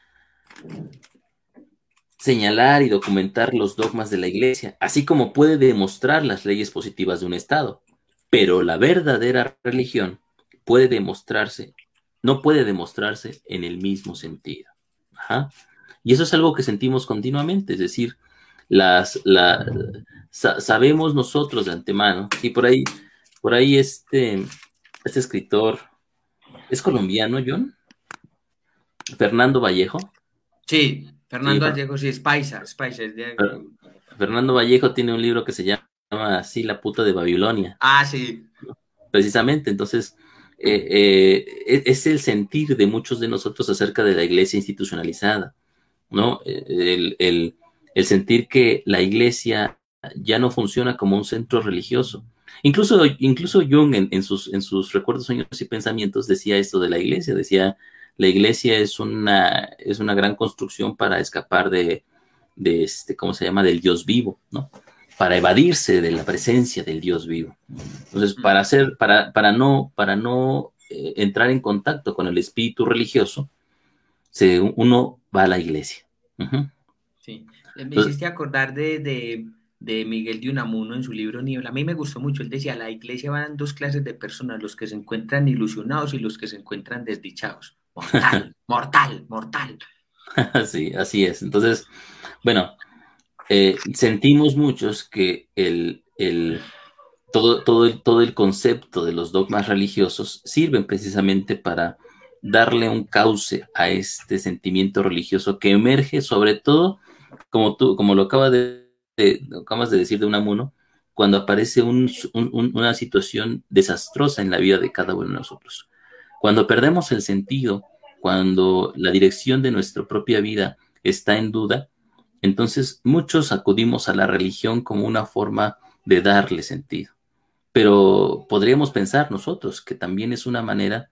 señalar y documentar los dogmas de la iglesia, así como puede demostrar las leyes positivas de un Estado. Pero la verdadera religión puede demostrarse, no puede demostrarse en el mismo sentido. Ajá. Y eso es algo que sentimos continuamente, es decir, las, la, sa sabemos nosotros de antemano, y por ahí, por ahí este, este escritor, ¿es colombiano, John? Fernando Vallejo. Sí, Sí, Fernando Fer Vallejo sí es paisa, es paisa. Es de... Fer Fernando Vallejo tiene un libro que se llama así, La puta de Babilonia. Ah, sí. Precisamente, entonces, eh, eh, es el sentir de muchos de nosotros acerca de la iglesia institucionalizada, ¿no? El, el, el sentir que la iglesia ya no funciona como un centro religioso, Incluso, incluso Jung en, en, sus, en sus recuerdos, sueños y pensamientos decía esto de la iglesia, decía, la iglesia es una, es una gran construcción para escapar de, de este, ¿cómo se llama?, del Dios vivo, ¿no? Para evadirse de la presencia del Dios vivo. Entonces, para hacer, para, para no, para no eh, entrar en contacto con el espíritu religioso, se, uno va a la iglesia. Uh-huh. Sí, me hiciste acordar de, de, de Miguel de Unamuno en su libro Niebla. A mí me gustó mucho, él decía, a la iglesia van dos clases de personas, los que se encuentran ilusionados y los que se encuentran desdichados. Mortal, mortal, mortal. Sí, así es. Entonces, bueno, eh, sentimos muchos que el, el, todo, todo, el, todo el concepto de los dogmas religiosos sirven precisamente para darle un cauce a este sentimiento religioso que emerge sobre todo, como tú, como lo acaba de, de, acabas de decir de Unamuno, cuando aparece un, un, una situación desastrosa en la vida de cada uno de nosotros. Cuando perdemos el sentido, cuando la dirección de nuestra propia vida está en duda, entonces muchos acudimos a la religión como una forma de darle sentido. Pero podríamos pensar nosotros que también es una manera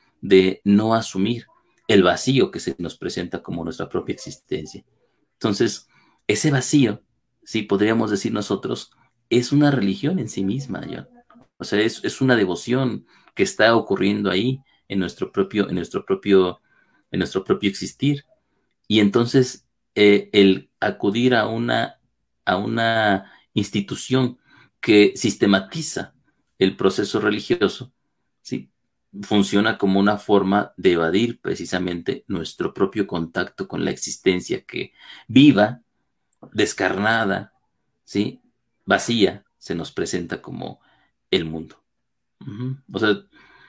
de no asumir el vacío que se nos presenta como nuestra propia existencia. Entonces, ese vacío, sí podríamos decir nosotros, es una religión en sí misma, John. O sea, es, es una devoción que está ocurriendo ahí en nuestro propio, en nuestro propio, en nuestro propio existir. Y entonces eh, el acudir a una, a una institución que sistematiza el proceso religioso, ¿sí?, funciona como una forma de evadir precisamente nuestro propio contacto con la existencia que viva, descarnada, ¿sí?, vacía, se nos presenta como el mundo. Uh-huh. O sea,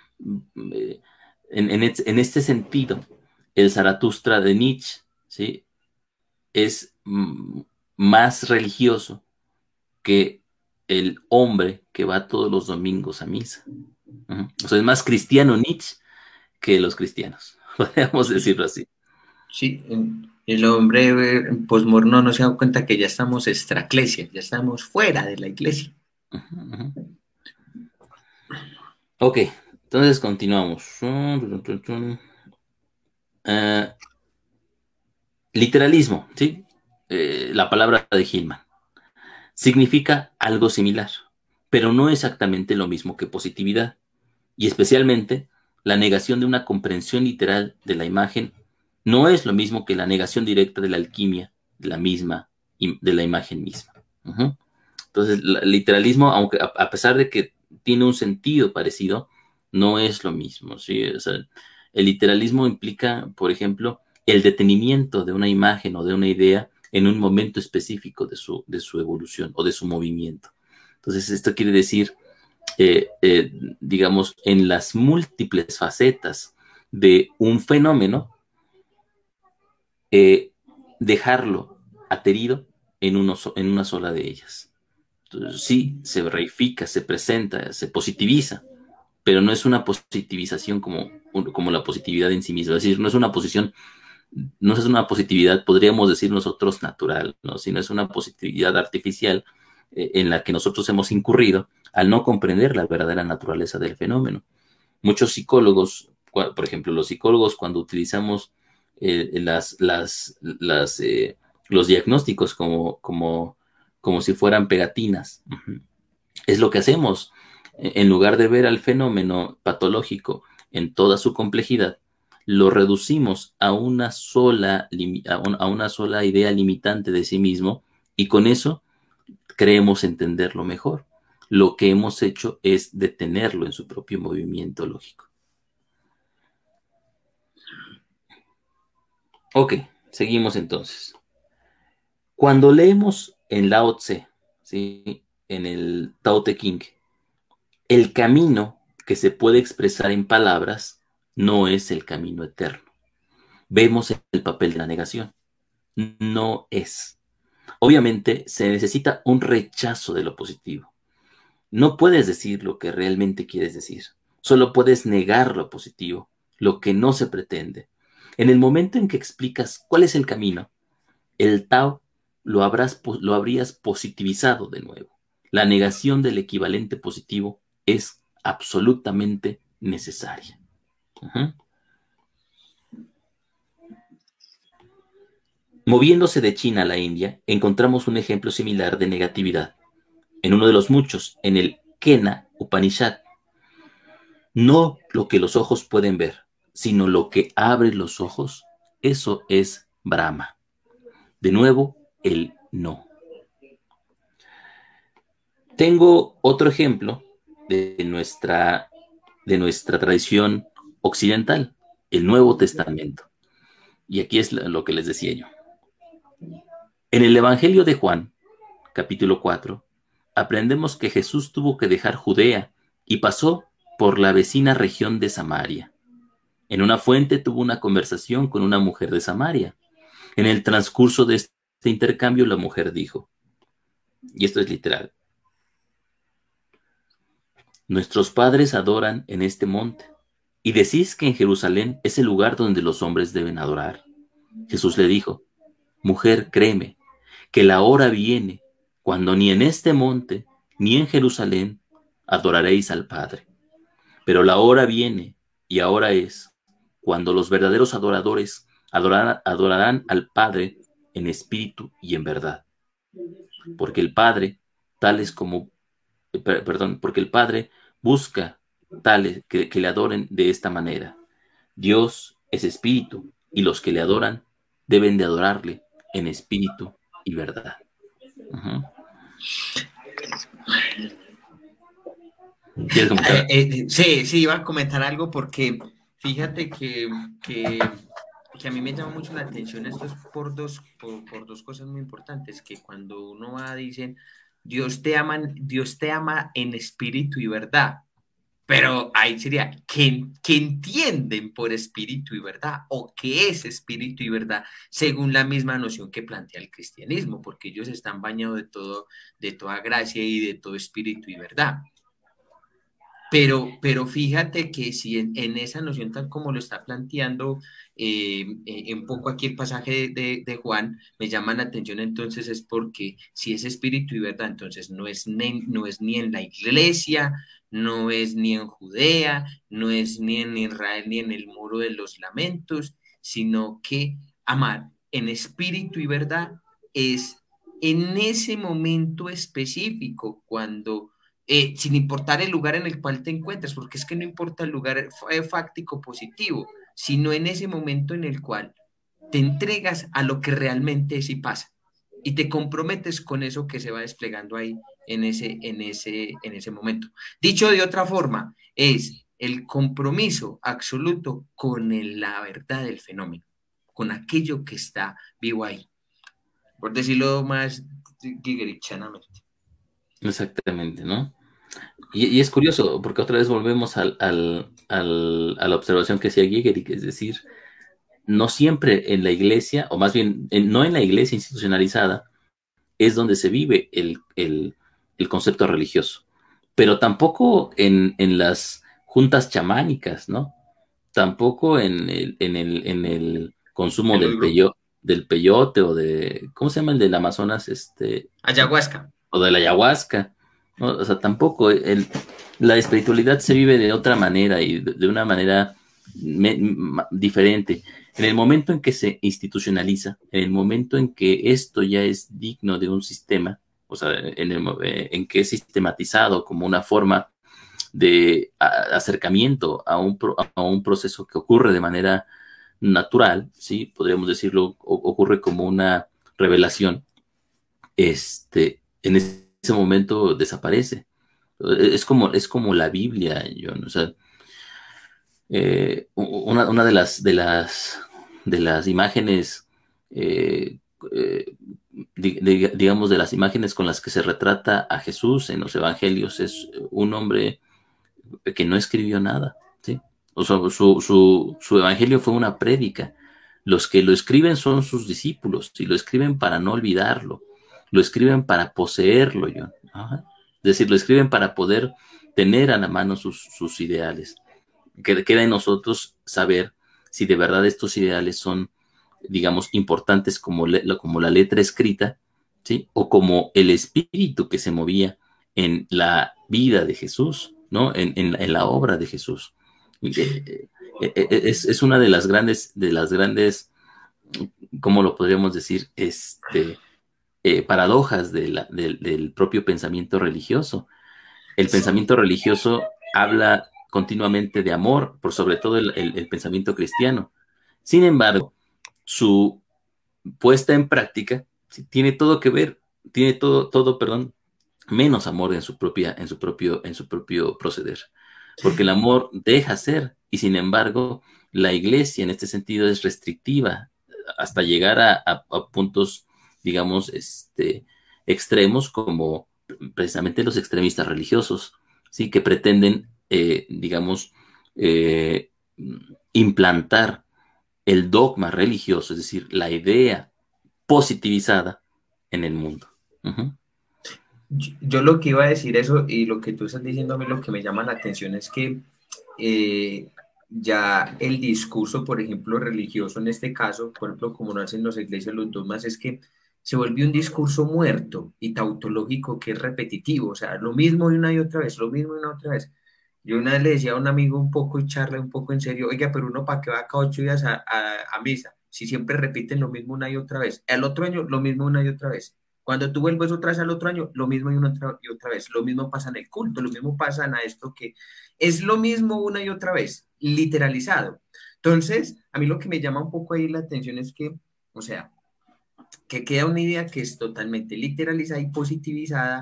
en, en, en este sentido, el Zaratustra de Nietzsche, ¿sí?, es mm, más religioso que el hombre que va todos los domingos a misa. Uh-huh. O sea, es más cristiano Nietzsche que los cristianos, podríamos decirlo así. Sí, el hombre posmoderno no se da cuenta que ya estamos extraclesia, ya estamos fuera de la iglesia. Uh-huh, uh-huh. Ok, entonces continuamos. Uh, literalismo, ¿sí? Eh, la palabra de Hillman. Significa algo similar, pero no exactamente lo mismo que positividad, y especialmente la negación de una comprensión literal de la imagen no es lo mismo que la negación directa de la alquimia de la misma, de la imagen misma. Uh-huh. Entonces, el literalismo, aunque a pesar de que tiene un sentido parecido, no es lo mismo, ¿sí? O sea, el literalismo implica, por ejemplo, el detenimiento de una imagen o de una idea en un momento específico de su, de su evolución o de su movimiento. Entonces, esto quiere decir, eh, eh, digamos, en las múltiples facetas de un fenómeno, eh, dejarlo aterido en, uno, en una sola de ellas. Entonces, sí, se reifica, se presenta, se positiviza, pero no es una positivización como, como la positividad en sí misma. Es decir, no es una posición, no es una positividad, podríamos decir nosotros, natural, ¿no?, sino es una positividad artificial eh, en la que nosotros hemos incurrido al no comprender la verdadera naturaleza del fenómeno. Muchos psicólogos, por ejemplo, los psicólogos, cuando utilizamos eh, las, las, las, eh, los diagnósticos como, como, como si fueran pegatinas, uh-huh, es lo que hacemos. En lugar de ver al fenómeno patológico en toda su complejidad, lo reducimos a una sola, a una sola idea limitante de sí mismo, y con eso creemos entenderlo mejor. Lo que hemos hecho es detenerlo en su propio movimiento lógico. Ok, seguimos entonces. Cuando leemos en Lao Tse, ¿sí?, en el Tao Te Ching, el camino que se puede expresar en palabras no es el camino eterno. Vemos el papel de la negación. No es. Obviamente se necesita un rechazo de lo positivo. No puedes decir lo que realmente quieres decir. Solo puedes negar lo positivo, lo que no se pretende. En el momento en que explicas cuál es el camino, el Tao lo, habrás, lo habrías positivizado de nuevo. la negación del equivalente positivo es absolutamente necesaria. Uh-huh. Moviéndose de China a la India, encontramos un ejemplo similar de negatividad. En uno de los muchos, en el Kena Upanishad, no lo que los ojos pueden ver, sino lo que abre los ojos, eso es Brahma. De nuevo, el no. Tengo otro ejemplo de nuestra, de nuestra tradición occidental, el Nuevo Testamento. Y aquí es lo que les decía yo. En el Evangelio de Juan, capítulo cuatro, aprendemos que Jesús tuvo que dejar Judea y pasó por la vecina región de Samaria. En una fuente tuvo una conversación con una mujer de Samaria. En el transcurso de este intercambio, la mujer dijo, y esto es literal, nuestros padres adoran en este monte, y decís que en Jerusalén es el lugar donde los hombres deben adorar. Jesús le dijo, mujer, créeme, que la hora viene cuando ni en este monte ni en Jerusalén adoraréis al Padre. Pero la hora viene, y ahora es, cuando los verdaderos adoradores adorarán, adorarán al Padre en espíritu y en verdad. Porque el Padre, tales como, eh, perdón, porque el Padre busca tales que, que le adoren de esta manera. Dios es espíritu, y los que le adoran deben de adorarle en espíritu y verdad. Uh-huh. ¿Quieres comentar? Eh, eh, sí, sí, iba a comentar algo porque fíjate que, que, que a mí me llama mucho la atención esto es por dos, por, por dos cosas muy importantes, que cuando uno va, dicen, Dios te ama, Dios te ama en espíritu y verdad. Pero ahí sería, ¿qué, qué entienden por espíritu y verdad? ¿O qué es espíritu y verdad? Según la misma noción que plantea el cristianismo, porque ellos están bañados de todo, de toda gracia y de todo espíritu y verdad. Pero, pero fíjate que si en, en esa noción tal como lo está planteando eh, eh, un poco aquí el pasaje de, de Juan, me llama la atención entonces es porque si es espíritu y verdad, entonces no es, ni, no es ni en la iglesia, no es ni en Judea, no es ni en Israel ni en el muro de los lamentos, sino que amar en espíritu y verdad es en ese momento específico cuando... Eh, sin importar el lugar en el cual te encuentras, porque es que no importa el lugar fáctico positivo, sino en ese momento en el cual te entregas a lo que realmente sí pasa y te comprometes con eso que se va desplegando ahí en ese, en ese, en ese momento. Dicho de otra forma, es el compromiso absoluto con el, la verdad del fenómeno, con aquello que está vivo ahí, por decirlo más gigerichanamente. Exactamente, ¿no? Y, y es curioso, porque otra vez volvemos al, al, al, a la observación que hacía Gigerich, es decir, no siempre en la iglesia, o más bien, en, no en la iglesia institucionalizada, es donde se vive el, el, el concepto religioso, pero tampoco en, en las juntas chamánicas, ¿no? Tampoco en el, en el, en el consumo el del, peyo, del peyote o de, ¿cómo se llama el del Amazonas? Este, ayahuasca. O de la ayahuasca, ¿no? O sea, tampoco, el, la espiritualidad se vive de otra manera y de, de una manera me, ma, diferente. En el momento en que se institucionaliza, en el momento en que esto ya es digno de un sistema, o sea, en, el, en que es sistematizado como una forma de a, acercamiento a un, a un proceso que ocurre de manera natural, ¿sí? Podríamos decirlo, o, ocurre como una revelación, este... en ese momento desaparece. Es como, es como la Biblia, John. O sea, eh, una, una de las de las de las imágenes, eh, eh, di, de, digamos, de las imágenes con las que se retrata a Jesús en los evangelios, es un hombre que no escribió nada, ¿sí? O sea, su, su, su evangelio fue una prédica. Los que lo escriben son sus discípulos y lo escriben para no olvidarlo. Lo escriben para poseerlo, John. Ajá. Es decir, lo escriben para poder tener a la mano sus, sus ideales. Que queda en nosotros saber si de verdad estos ideales son, digamos, importantes como, le, como la letra escrita, ¿sí? O como el espíritu que se movía en la vida de Jesús, ¿no? En, en, en la obra de Jesús. Eh, eh, eh, es, es una de las grandes, de las grandes, ¿cómo lo podríamos decir? Este, eh, paradojas de la, de, del propio pensamiento religioso. El pensamiento religioso habla continuamente de amor, por sobre todo el, el, el pensamiento cristiano. Sin embargo, su puesta en práctica tiene todo que ver, tiene todo, todo, perdón, menos amor en su propia, en su propio, en su propio proceder. Porque el amor deja ser, y sin embargo, la iglesia en este sentido es restrictiva hasta llegar a, a, a puntos, digamos, este, extremos, como precisamente los extremistas religiosos, ¿sí? Que pretenden, eh, digamos, eh, implantar el dogma religioso, es decir, la idea positivizada en el mundo. Uh-huh. Yo, yo lo que iba a decir eso y lo que tú estás diciendo a mí, lo que me llama la atención es que eh, ya el discurso, por ejemplo, religioso en este caso, por ejemplo, como lo hacen las iglesias, los dogmas, es que se vuelve un discurso muerto y tautológico que es repetitivo, o sea, lo mismo una y otra vez, lo mismo una y otra vez. Yo una vez le decía a un amigo un poco y charla un poco en serio, oiga, pero uno para qué va cada ocho días a, a, a misa, si siempre repiten lo mismo una y otra vez, el otro año lo mismo una y otra vez. Cuando tú vuelves otra vez al otro año, lo mismo y una otra, y otra vez. Lo mismo pasa en el culto, lo mismo pasa en esto que es lo mismo una y otra vez, literalizado. Entonces, a mí lo que me llama un poco ahí la atención es que, o sea, que queda una idea que es totalmente literalizada y positivizada,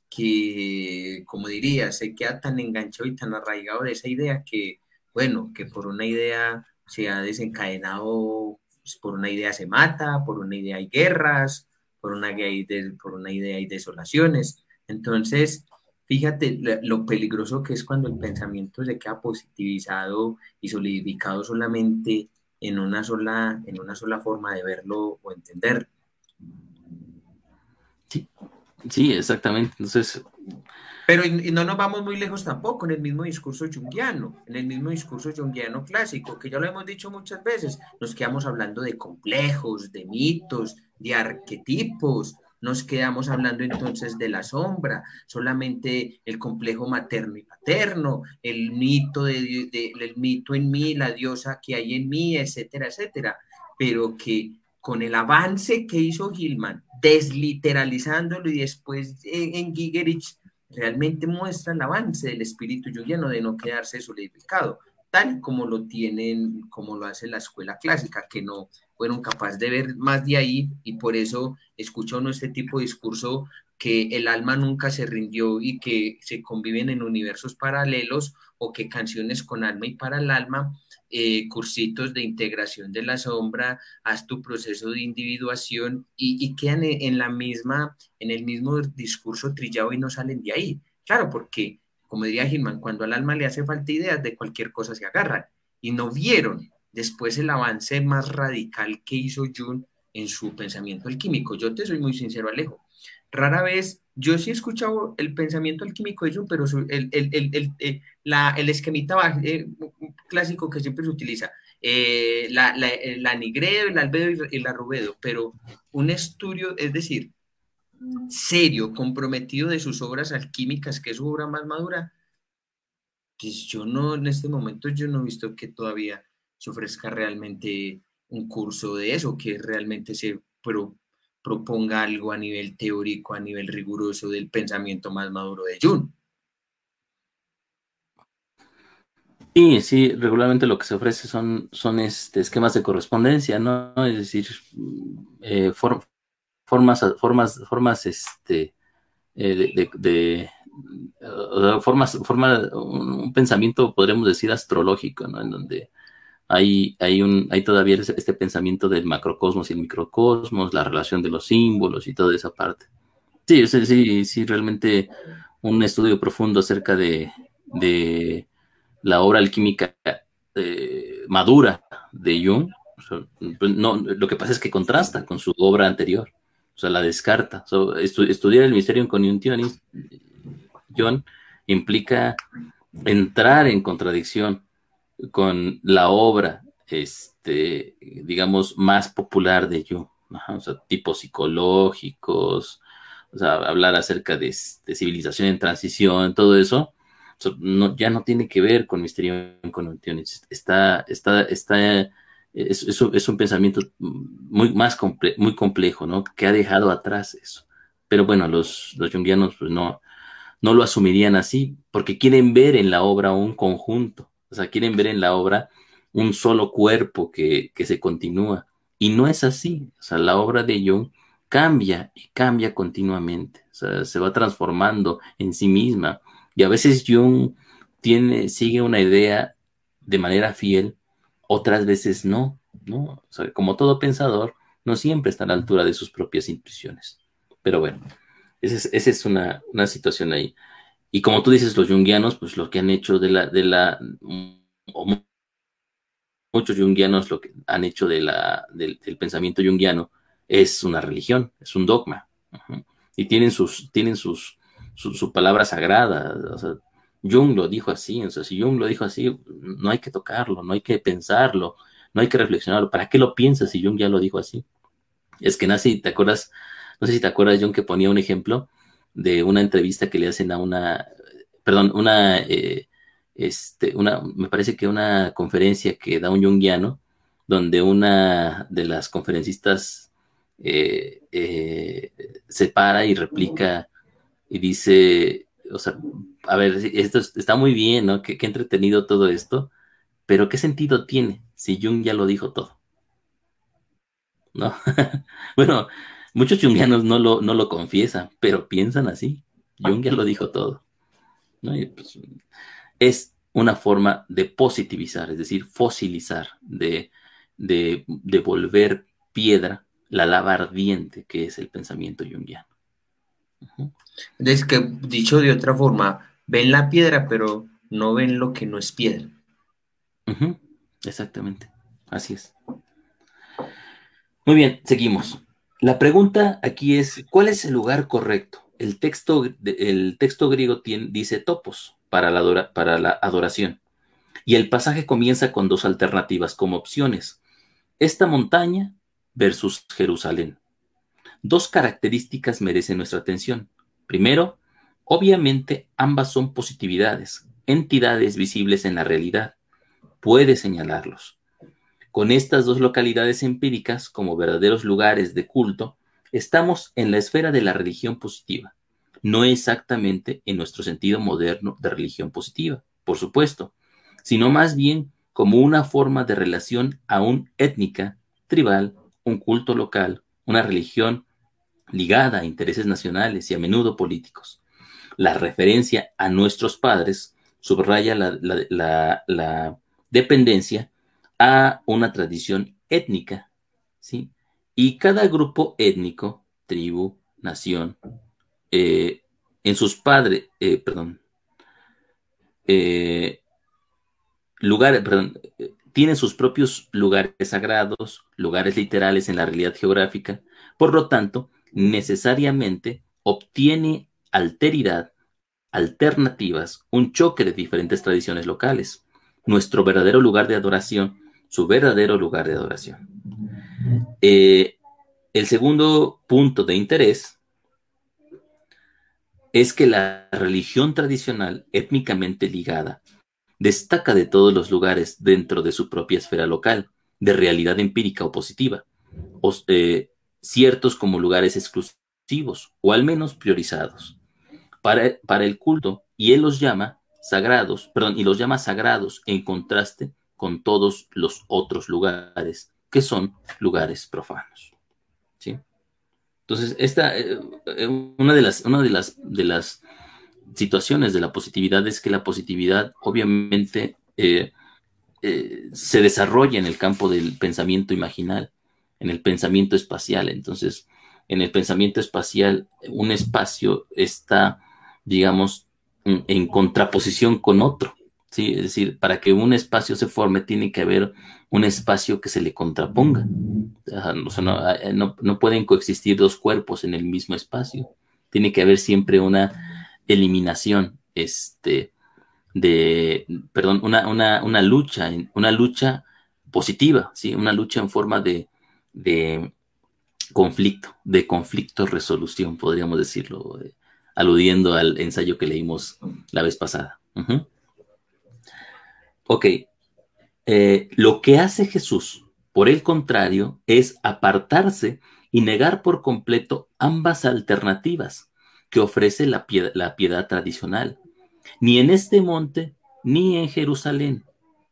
que, como diría, se queda tan enganchado y tan arraigado de esa idea que, bueno, que por una idea se ha desencadenado, pues, por una idea se mata, por una idea hay guerras, por una idea hay, de, por una idea hay desolaciones. Entonces, fíjate lo, lo peligroso que es cuando el pensamiento se queda positivizado y solidificado solamente en una sola, en una sola forma de verlo o entenderlo. Sí, sí, exactamente. Entonces, pero y, y no nos vamos muy lejos tampoco en el mismo discurso junguiano, en el mismo discurso junguiano clásico, que ya lo hemos dicho muchas veces, nos quedamos hablando de complejos, de mitos, de arquetipos, nos quedamos hablando entonces de la sombra, solamente el complejo materno y paterno, el mito, de, de, el mito en mí, la diosa que hay en mí, etcétera, etcétera, pero que con el avance que hizo Hillman, desliteralizándolo y después en, en Gigerich, realmente muestra el avance del espíritu junguiano de no quedarse solidificado, tal como lo tienen, como lo hace la escuela clásica, que no fueron capaces de ver más de ahí y por eso escucha uno este tipo de discurso que el alma nunca se rindió y que se conviven en universos paralelos o que canciones con alma y para el alma, eh, cursitos de integración de la sombra, haz tu proceso de individuación y, y quedan en, en la misma, en el mismo discurso trillado y no salen de ahí. Claro, porque, como diría Gilman, cuando al alma le hace falta ideas, de cualquier cosa se agarran. Y no vieron después el avance más radical que hizo Jung en su pensamiento alquímico. Yo te soy muy sincero, Alejo. Rara vez, yo sí he escuchado el pensamiento alquímico de Jung, pero su, el, el, el, el, el, la, el esquemita eh, clásico que siempre se utiliza, eh, la, la, la nigredo, el albedo y la rubedo, pero un estudio, es decir, serio, comprometido de sus obras alquímicas, que es su obra más madura, pues yo no, en este momento yo no he visto que todavía se ofrezca realmente un curso de eso, que realmente se pro, proponga algo a nivel teórico, a nivel riguroso del pensamiento más maduro de Jung. Sí, sí, regularmente lo que se ofrece son, son este, esquemas de correspondencia, ¿no? Es decir, eh, for, formas, formas, formas, este, eh, de, de, de uh, formas, forma, un, un pensamiento, podríamos decir, astrológico, ¿no? En donde hay, hay, un, hay todavía este pensamiento del macrocosmos y el microcosmos, la relación de los símbolos y toda esa parte. Sí, sí, sí, sí, realmente un estudio profundo acerca de, de la obra alquímica eh, madura de Jung. O sea, no, lo que pasa es que contrasta con su obra anterior, o sea, la descarta. So, estu estudiar el Mysterium Conjunctionis, John, implica entrar en contradicción con la obra, este, digamos, más popular de Jung. Ajá, o sea, tipos psicológicos, o sea, hablar acerca de, de civilización en transición, todo eso, no, ya no tiene que ver con misterio en connotaciones. Está, está, está, es, es, un, es un pensamiento muy, más comple muy complejo, ¿no? Que ha dejado atrás eso. Pero bueno, los, los junguianos pues no, no lo asumirían así, porque quieren ver en la obra un conjunto, o sea, quieren ver en la obra un solo cuerpo que, que se continúa. Y no es así, o sea, la obra de Jung cambia y cambia continuamente, o sea, se va transformando en sí misma. Y a veces Jung tiene, sigue una idea de manera fiel, otras veces no, ¿no? O sea, como todo pensador, no siempre está a la altura de sus propias intuiciones. Pero bueno, esa es, esa es una, una situación ahí. Y como tú dices, los junguianos, pues lo que han hecho de la, de la, o muchos junguianos lo que han hecho de la, del, del pensamiento junguiano es una religión, es un dogma. Uh-huh. Y tienen sus, tienen sus, su, su palabra sagrada. O sea, Jung lo dijo así, o sea, si Jung lo dijo así, no hay que tocarlo, no hay que pensarlo, no hay que reflexionarlo. ¿Para qué lo piensas si Jung ya lo dijo así? Es que nace, ¿te acuerdas? No sé si te acuerdas, Jung, que ponía un ejemplo de una entrevista que le hacen a una, perdón, una, eh, este, una, me parece que una conferencia que da un junguiano, donde una de las conferencistas eh, eh, se para y replica y dice, o sea, a ver, esto está muy bien, ¿no? Qué, qué entretenido todo esto, pero ¿qué sentido tiene si Jung ya lo dijo todo? ¿No? Bueno, muchos jungianos no lo, no lo confiesan, pero piensan así. Jung ya lo dijo todo, ¿no? Y pues, es una forma de positivizar, es decir, fosilizar, de, de, de volver piedra la lava ardiente que es el pensamiento junguiano. Uh-huh. Es que, dicho de otra forma, ven la piedra, pero no ven lo que no es piedra. Uh-huh. Exactamente, así es. Muy bien, seguimos. La pregunta aquí es, ¿cuál es el lugar correcto? El texto, el texto griego tiene, dice topos para la, adora, para la adoración. Y el pasaje comienza con dos alternativas como opciones. Esta montaña versus Jerusalén. Dos características merecen nuestra atención. Primero, obviamente ambas son positividades, entidades visibles en la realidad. Puede señalarlos. Con estas dos localidades empíricas como verdaderos lugares de culto, estamos en la esfera de la religión positiva, no exactamente en nuestro sentido moderno de religión positiva, por supuesto, sino más bien como una forma de relación aún étnica, tribal, un culto local, una religión ligada a intereses nacionales y a menudo políticos. La referencia a nuestros padres subraya la, la, la, la dependencia a una tradición étnica, ¿sí? Y cada grupo étnico, tribu, nación, eh, en sus padres, eh, perdón, eh, lugares, perdón, eh, tienen sus propios lugares sagrados, lugares literales en la realidad geográfica, por lo tanto, necesariamente obtiene alteridad, alternativas, un choque de diferentes tradiciones locales. Nuestro verdadero lugar de adoración, su verdadero lugar de adoración. Eh, el segundo punto de interés es que la religión tradicional, étnicamente ligada, destaca de todos los lugares dentro de su propia esfera local, de realidad empírica o positiva, o, eh, ciertos como lugares exclusivos o al menos priorizados para, para el culto, y él los llama sagrados, perdón, y los llama sagrados en contraste con todos los otros lugares que son lugares profanos. ¿Sí? Entonces, esta, eh, una, de las, una de, las, de las situaciones de la positividad es que la positividad obviamente eh, eh, se desarrolla en el campo del pensamiento imaginal, en el pensamiento espacial. Entonces, en el pensamiento espacial, un espacio está, digamos, en, en contraposición con otro. ¿Sí? Es decir, para que un espacio se forme, tiene que haber un espacio que se le contraponga. O sea, no, no, no pueden coexistir dos cuerpos en el mismo espacio. Tiene que haber siempre una eliminación, este, de, perdón, una, una, una lucha, una lucha positiva, ¿sí? Una lucha en forma de, de, conflicto, de conflicto resolución, podríamos decirlo, eh, aludiendo al ensayo que leímos la vez pasada. Uh-huh. Ok, eh, lo que hace Jesús, por el contrario, es apartarse y negar por completo ambas alternativas que ofrece la piedad, la piedad tradicional, ni en este monte, ni en Jerusalén,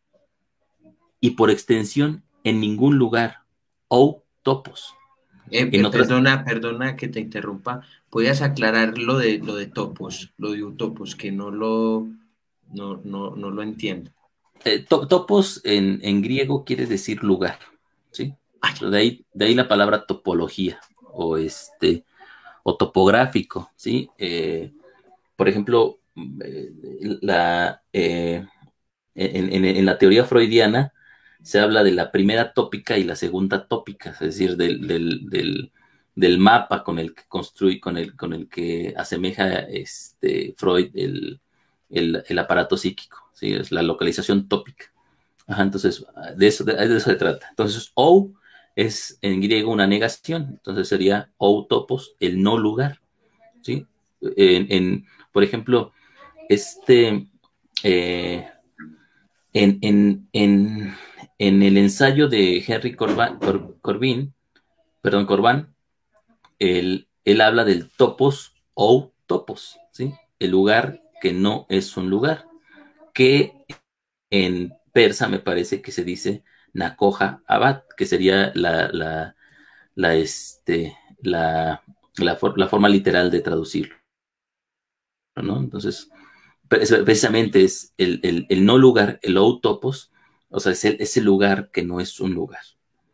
y por extensión en ningún lugar, o topos. Eh, En eh, otras, perdona, perdona que te interrumpa. ¿Puedes aclarar lo de lo de topos, lo de utopos, que no lo, no, no, no lo entiendo? eh, to, topos en, en griego quiere decir lugar, ¿sí? Ay, De ahí, de ahí la palabra topología o este o topográfico, ¿sí? Eh, por ejemplo, eh, la, eh, en, en, en, la teoría freudiana se habla de la primera tópica y la segunda tópica, es decir, del, del, del, del mapa con el que construye, con el, con el que asemeja este, Freud el, el, el aparato psíquico, ¿sí? Es la localización tópica. Ajá, entonces, de eso, de, de eso se trata. Entonces, ou es en griego una negación, entonces sería ou topos, el no lugar, ¿sí? En, en por ejemplo, este, eh, en, en, en, en, el ensayo de Henry Corbin, Cor, Corbin perdón, Corbin, él, él habla del topos ou topos, ¿sí? El lugar que no es un lugar, que en persa me parece que se dice Nakoja Abad, que sería la, la, la, este, la, la, for, la forma literal de traducirlo, ¿no? Entonces, precisamente es el, el, el no lugar, el outopos, o sea, es el, ese lugar que no es un lugar.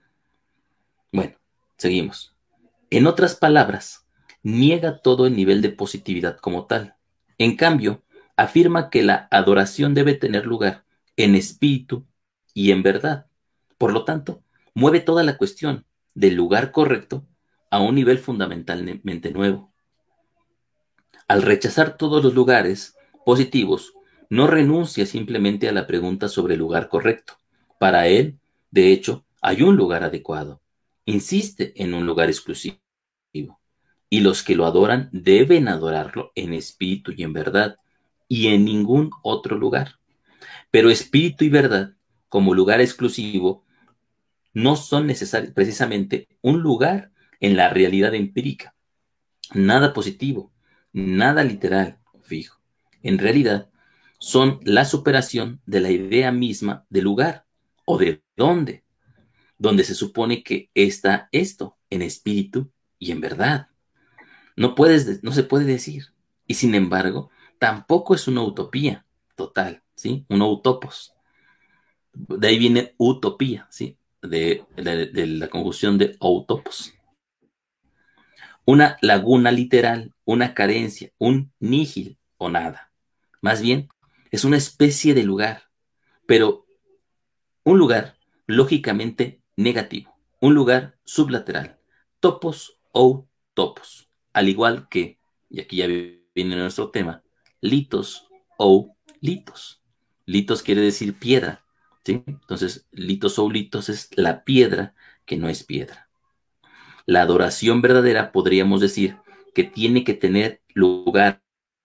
Bueno, seguimos. En otras palabras, niega todo el nivel de positividad como tal. En cambio, afirma que la adoración debe tener lugar en espíritu y en verdad. Por lo tanto, mueve toda la cuestión del lugar correcto a un nivel fundamentalmente nuevo. Al rechazar todos los lugares positivos, no renuncia simplemente a la pregunta sobre el lugar correcto. Para él, de hecho, hay un lugar adecuado. Insiste en un lugar exclusivo. Y los que lo adoran deben adorarlo en espíritu y en verdad, y en ningún otro lugar. Pero espíritu y verdad, como lugar exclusivo, no son necesarios precisamente un lugar en la realidad empírica. Nada positivo, nada literal, fijo. En realidad, son la superación de la idea misma de lugar o de dónde, donde se supone que está esto en espíritu y en verdad. No, puedes, no se puede decir. Y sin embargo, tampoco es una utopía total, ¿sí? Un utopos. De ahí viene utopía, ¿sí? De, de, de la conjunción de utopos. Una laguna literal, una carencia, un nígil o nada. Más bien, es una especie de lugar, pero un lugar lógicamente negativo, un lugar sublateral, topos o topos, al igual que, y aquí ya viene nuestro tema, litos o litos. Litos quiere decir piedra, ¿sí? Entonces, litos o litos es la piedra que no es piedra. La adoración verdadera podríamos decir que tiene que tener lugar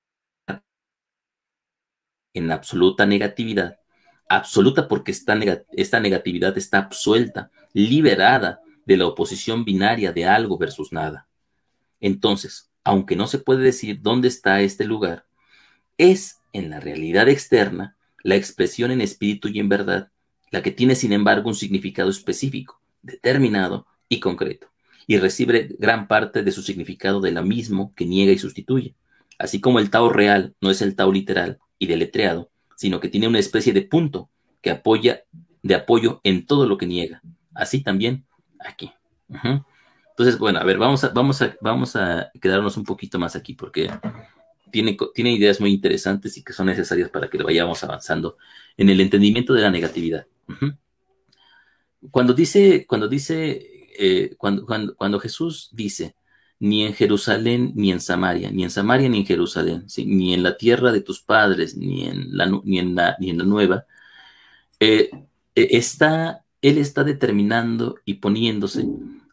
en absoluta negatividad, absoluta porque esta, neg esta negatividad está absuelta, liberada de la oposición binaria de algo versus nada. Entonces, aunque no se puede decir dónde está este lugar, es en la realidad externa la expresión en espíritu y en verdad la que tiene sin embargo un significado específico, determinado y concreto, y recibe gran parte de su significado de la mismo que niega y sustituye. Así como el Tao real no es el Tao literal y deletreado, sino que tiene una especie de punto que apoya de apoyo en todo lo que niega. Así también aquí. Uh-huh. Entonces, bueno, a ver, vamos a, vamos a, vamos a quedarnos un poquito más aquí porque tiene, tiene ideas muy interesantes y que son necesarias para que vayamos avanzando en el entendimiento de la negatividad. Uh-huh. Cuando dice, cuando dice, eh, cuando, cuando, cuando Jesús dice, ni en Jerusalén ni en Samaria, ni en Samaria ni en Jerusalén, ¿sí? Ni en la tierra de tus padres, ni en la, ni en la, ni en la nueva, eh, eh, está, él está determinando y poniéndose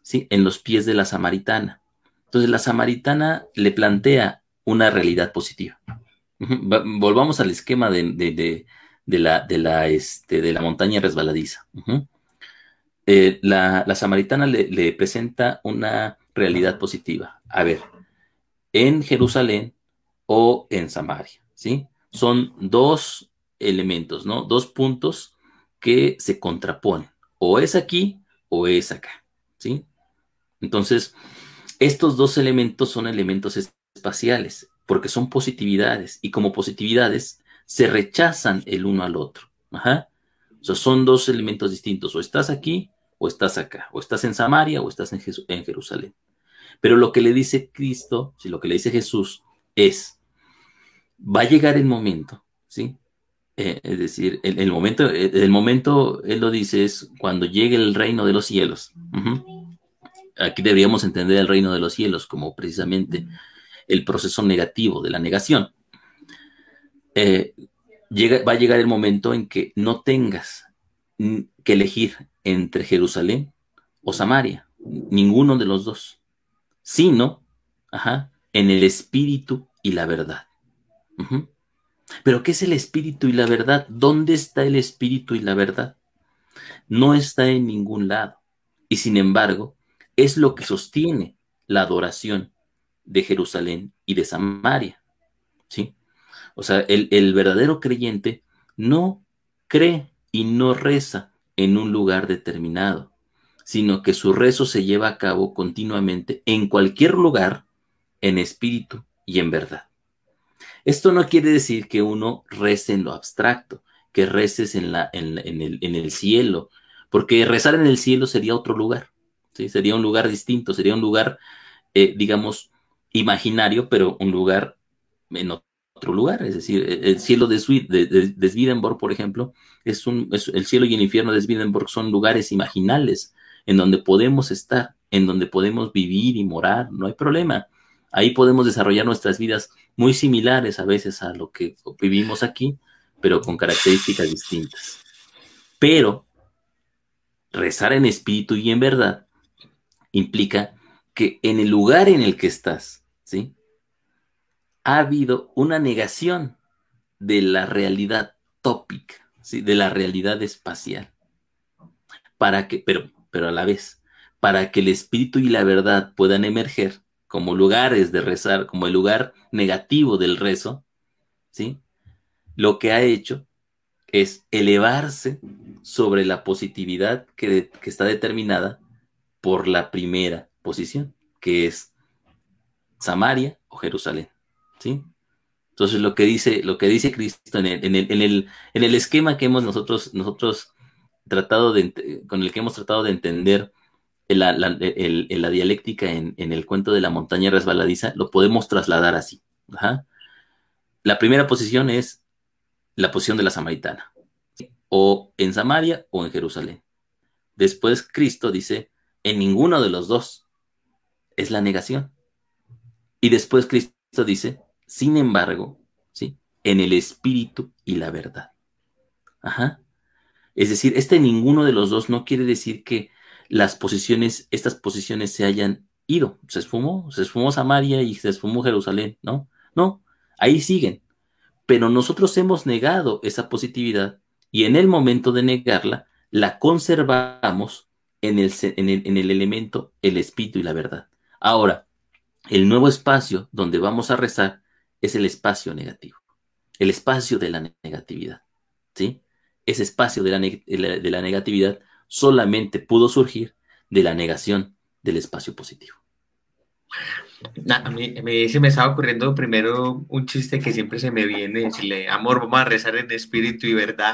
¿sí? En los pies de la samaritana. Entonces la samaritana le plantea una realidad positiva. Volvamos al esquema de, de, de, de la, de, la, este, de la montaña resbaladiza. Uh-huh. Eh, la, la, samaritana le, le presenta una realidad positiva. A ver, en Jerusalén o en Samaria, ¿sí? Son dos elementos, ¿no? Dos puntos que se contraponen. O es aquí o es acá, ¿sí? Entonces, estos dos elementos son elementos espaciales, porque son positividades, y como positividades se rechazan el uno al otro. Ajá. O sea, son dos elementos distintos, o estás aquí o estás acá, o estás en Samaria o estás en, Jes- en Jerusalén. Pero lo que le dice Cristo, si lo que le dice Jesús es, va a llegar el momento, ¿sí? Eh, es decir, el, el momento, el, el, momento, él lo dice, es cuando llegue el reino de los cielos. Uh-huh. Aquí deberíamos entender el reino de los cielos como precisamente el proceso negativo de la negación. Eh, llega, va a llegar el momento en que no tengas que elegir entre Jerusalén o Samaria, ninguno de los dos, sino ajá, en el espíritu y la verdad. Uh-huh. Pero ¿qué es el espíritu y la verdad? ¿Dónde está el espíritu y la verdad? No está en ningún lado. Y sin embargo, es lo que sostiene la adoración de Jerusalén y de Samaria. ¿Sí? O sea, el, el verdadero creyente no cree y no reza en un lugar determinado, sino que su rezo se lleva a cabo continuamente en cualquier lugar, en espíritu y en verdad. Esto no quiere decir que uno rece en lo abstracto, que reces en, la, en, en, el, en el cielo, porque rezar en el cielo sería otro lugar, ¿sí? Sería un lugar distinto, sería un lugar, eh, digamos, imaginario, pero un lugar en otro lugar. Es decir, el cielo de, de, de, de Swedenborg, por ejemplo, es un, es, el cielo y el infierno de Swedenborg son lugares imaginales en donde podemos estar, en donde podemos vivir y morar, no hay problema. Ahí podemos desarrollar nuestras vidas muy similares a veces a lo que vivimos aquí, pero con características distintas. Pero rezar en espíritu y en verdad implica que en el lugar en el que estás, ¿sí? Ha habido una negación de la realidad tópica, ¿sí? De la realidad espacial. Para que, pero, pero a la vez, para que el espíritu y la verdad puedan emerger como lugares de rezar, como el lugar negativo del rezo, ¿sí? Lo que ha hecho es elevarse sobre la positividad que, de, que está determinada por la primera posición, que es Samaria o Jerusalén, ¿sí? Entonces lo que dice, lo que dice Cristo en el, en el, en el, en el esquema que hemos nosotros, nosotros tratado de, con el que hemos tratado de entender la, la, el, el, la dialéctica en, en el cuento de la montaña resbaladiza, lo podemos trasladar así. Ajá. La primera posición es la posición de la samaritana, ¿sí? O en Samaria o en Jerusalén. Después Cristo dice, en ninguno de los dos, es la negación. Y después Cristo dice, sin embargo, ¿sí? En el espíritu y la verdad. Ajá. Es decir, este ninguno de los dos no quiere decir que las posiciones, estas posiciones se hayan ido. Se esfumó, se esfumó Samaria y se esfumó Jerusalén, ¿no? No, ahí siguen. Pero nosotros hemos negado esa positividad y en el momento de negarla, la conservamos en el, en el, en el elemento, el espíritu y la verdad. Ahora, el nuevo espacio donde vamos a rezar es el espacio negativo, el espacio de la negatividad, ¿sí? Ese espacio de la, de la negatividad solamente pudo surgir de la negación del espacio positivo. A mí, a mí se me estaba ocurriendo primero un chiste que siempre se me viene, decirle, amor, vamos a rezar en espíritu y verdad.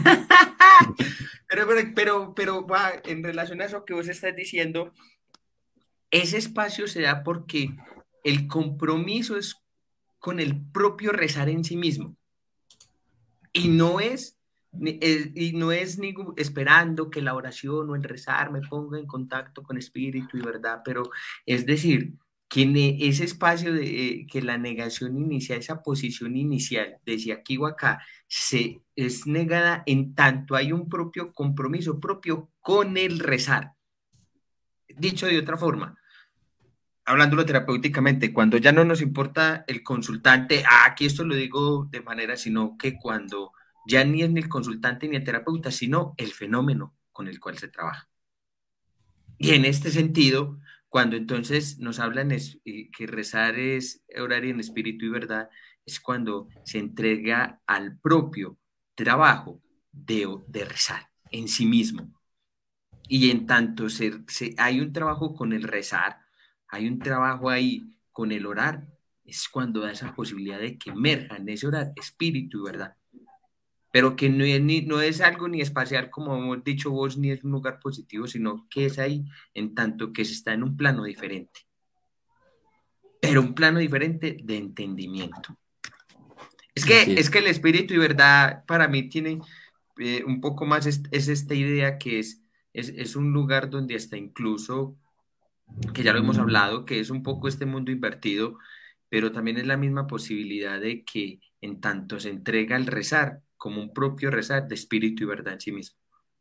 pero, pero, pero, pero va, en relación a eso que vos estás diciendo, ese espacio se da porque el compromiso es con el propio rezar en sí mismo. Y no es, ni- eh, y no es ni esperando que la oración o el rezar me ponga en contacto con espíritu y verdad, pero es decir, que en e- ese espacio de eh, que la negación inicial, esa posición inicial, desde aquí o acá, se es negada en tanto hay un propio compromiso propio con el rezar. Dicho de otra forma, hablándolo terapéuticamente, cuando ya no nos importa el consultante, ah, aquí esto lo digo de manera, sino que cuando ya ni es ni el consultante ni el terapeuta, sino el fenómeno con el cual se trabaja. Y en este sentido, cuando entonces nos hablan es, eh, que rezar es orar en espíritu y verdad, es cuando se entrega al propio trabajo de, de rezar en sí mismo. Y en tanto se, se, hay un trabajo con el rezar, hay un trabajo ahí con el orar, es cuando da esa posibilidad de que emerja en ese orar espíritu y verdad. Pero que no es, ni, no es algo ni espacial, como hemos dicho vos, ni es un lugar positivo, sino que es ahí en tanto que se está en un plano diferente. Pero un plano diferente de entendimiento. Es que, es. es que el espíritu y verdad para mí tiene eh, un poco más, es, es esta idea que es, es, es un lugar donde hasta incluso, que ya lo hemos hablado, que es un poco este mundo invertido, pero también es la misma posibilidad de que en tanto se entrega el rezar como un propio rezar de espíritu y verdad en sí mismo.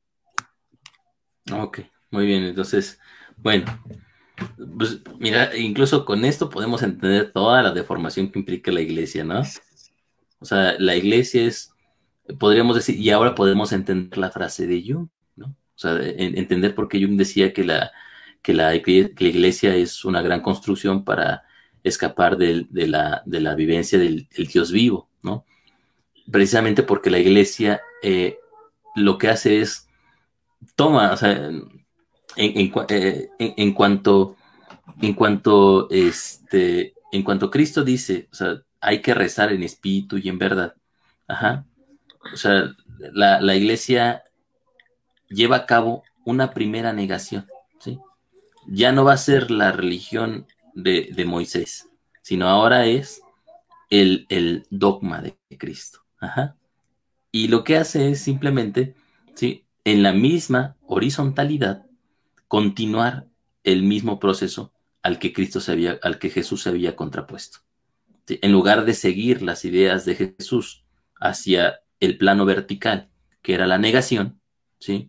Ok, muy bien, entonces, bueno, pues mira, incluso con esto podemos entender toda la deformación que implica la iglesia, ¿no? O sea, la iglesia es, podríamos decir, y ahora podemos entender la frase de Jung, ¿no? O sea, en, entender por qué Jung decía que la, que la, que la iglesia es una gran construcción para escapar de, de, la, de la vivencia del, del Dios vivo, ¿no? Precisamente porque la iglesia eh, lo que hace es toma, o sea, en, en, eh, en, en cuanto, en cuanto, este, en cuanto Cristo dice, o sea, hay que rezar en espíritu y en verdad. Ajá. O sea, la, la iglesia lleva a cabo una primera negación, ¿sí? Ya no va a ser la religión de, de Moisés, sino ahora es el, el dogma de Cristo. Ajá. Y lo que hace es simplemente, ¿sí?, en la misma horizontalidad, continuar el mismo proceso al que Cristo se había, al que Jesús se había contrapuesto. ¿Sí? En lugar de seguir las ideas de Jesús hacia el plano vertical, que era la negación, ¿sí?,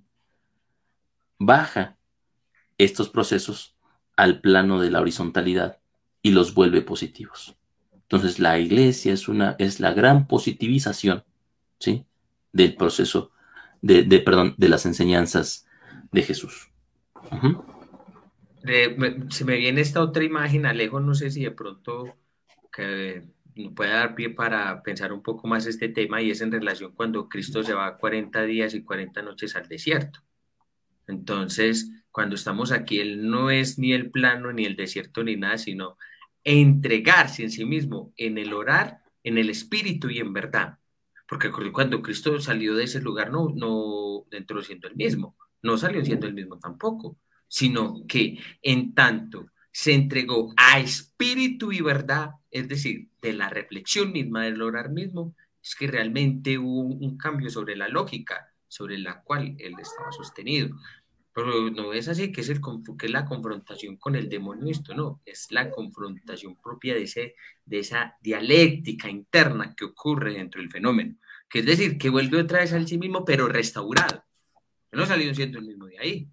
baja estos procesos al plano de la horizontalidad y los vuelve positivos. Entonces la iglesia es, una, es la gran positivización, ¿sí?, del proceso, de, de, perdón, de las enseñanzas de Jesús. Uh-huh. De, me, se me viene esta otra imagen, Alejo, no sé si de pronto que nos puede dar pie para pensar un poco más este tema, y es en relación cuando Cristo se va cuarenta días y cuarenta noches al desierto. Entonces, cuando estamos aquí, Él no es ni el plano, ni el desierto, ni nada, sino entregarse en sí mismo, en el orar, en el espíritu y en verdad. Porque cuando Cristo salió de ese lugar, no, no entró siendo el mismo, no salió siendo el mismo tampoco, sino que en tanto se entregó a espíritu y verdad, es decir, de la reflexión misma, del orar mismo, es que realmente hubo un cambio sobre la lógica sobre la cual él estaba sostenido. Pero no es así, que es, el, que es la confrontación con el demonio, esto no, es la confrontación propia de, ese, de esa dialéctica interna que ocurre dentro del fenómeno, que es decir, que vuelve otra vez al sí mismo, pero restaurado. No salió siendo el mismo de ahí.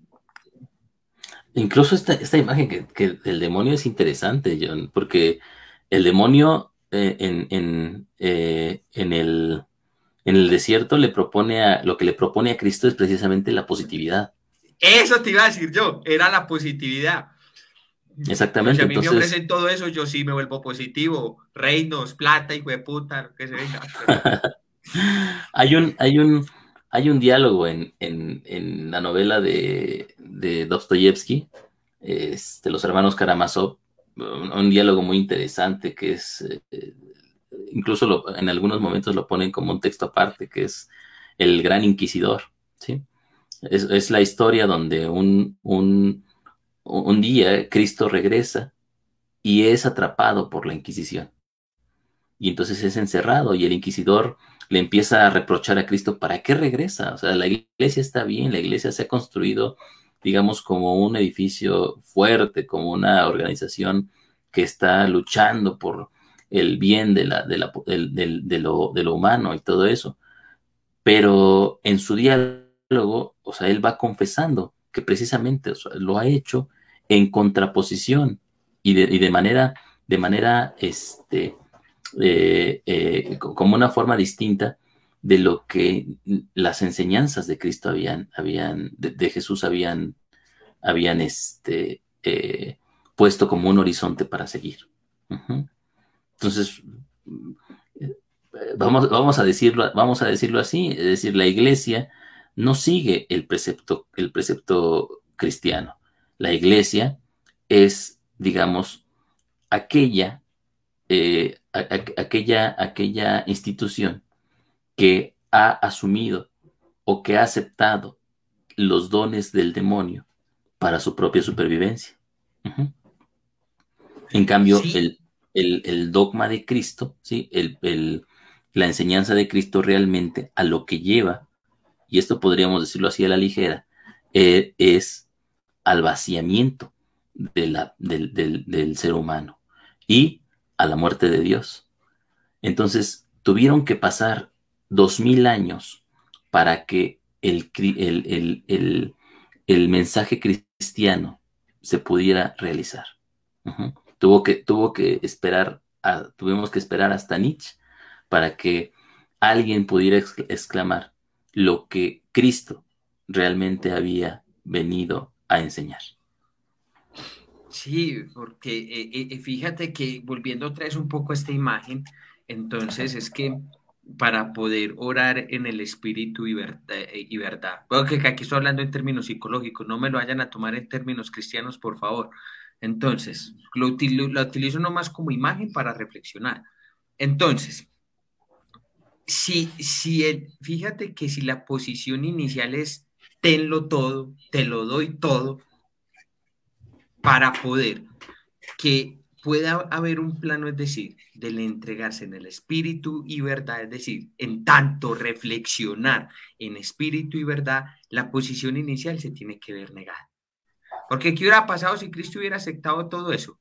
Incluso esta, esta imagen que, que del demonio es interesante, John, porque el demonio eh, en, en, eh, en, el, en el desierto le propone a, lo que le propone a Cristo es precisamente la positividad. Eso te iba a decir yo, era la positividad. Exactamente. Si a mí Entonces, me ofrecen todo eso, yo sí me vuelvo positivo. Reinos, plata, hijo de puta, lo que se venga. hay un, hay un, hay un diálogo en, en, en la novela de, de Dostoyevsky, este, los hermanos Karamazov, un, un diálogo muy interesante que es, eh, incluso lo, en algunos momentos lo ponen como un texto aparte, que es el Gran Inquisidor, ¿sí? Es, es la historia donde un, un, un día Cristo regresa y es atrapado por la Inquisición. Y entonces es encerrado y el inquisidor le empieza a reprochar a Cristo, ¿para qué regresa? O sea, la iglesia está bien, la iglesia se ha construido, digamos, como un edificio fuerte, como una organización que está luchando por el bien de, la, de, la, de, de, de, lo, de lo humano y todo eso. Pero en su diálogo, o sea, él va confesando que precisamente, o sea, lo ha hecho en contraposición y de, y de manera, de manera este, eh, eh, como una forma distinta de lo que las enseñanzas de Cristo habían, habían de, de Jesús habían, habían este, eh, puesto como un horizonte para seguir. Uh-huh. Entonces, vamos, vamos, a decirlo, vamos a decirlo así, es decir, la iglesia no sigue el precepto, el precepto cristiano. La iglesia es, digamos, aquella, eh, a, a, aquella, aquella institución que ha asumido o que ha aceptado los dones del demonio para su propia supervivencia. Uh-huh. En cambio, Sí. el, el, el dogma de Cristo, ¿sí? el, el, la enseñanza de Cristo realmente a lo que lleva, y esto podríamos decirlo así a la ligera, eh, es al vaciamiento de la, del, del, del ser humano y a la muerte de Dios. Entonces, tuvieron que pasar dos mil años para que el, el, el, el, el mensaje cristiano se pudiera realizar. Uh-huh. Tuvo que, tuvo que esperar, a, tuvimos que esperar hasta Nietzsche para que alguien pudiera exclamar lo que Cristo realmente había venido a enseñar. Sí, porque eh, eh, fíjate que volviendo otra vez un poco a esta imagen, entonces es que para poder orar en el espíritu y verdad, y verdad, porque aquí estoy hablando en términos psicológicos, no me lo vayan a tomar en términos cristianos, por favor. Entonces, lo utilizo, lo utilizo nomás como imagen para reflexionar. Entonces, si, si el, fíjate que si la posición inicial es tenlo todo, te lo doy todo, para poder que pueda haber un plano, es decir, del entregarse en el espíritu y verdad, es decir, en tanto reflexionar en espíritu y verdad, la posición inicial se tiene que ver negada. Porque ¿qué hubiera pasado si Cristo hubiera aceptado todo eso?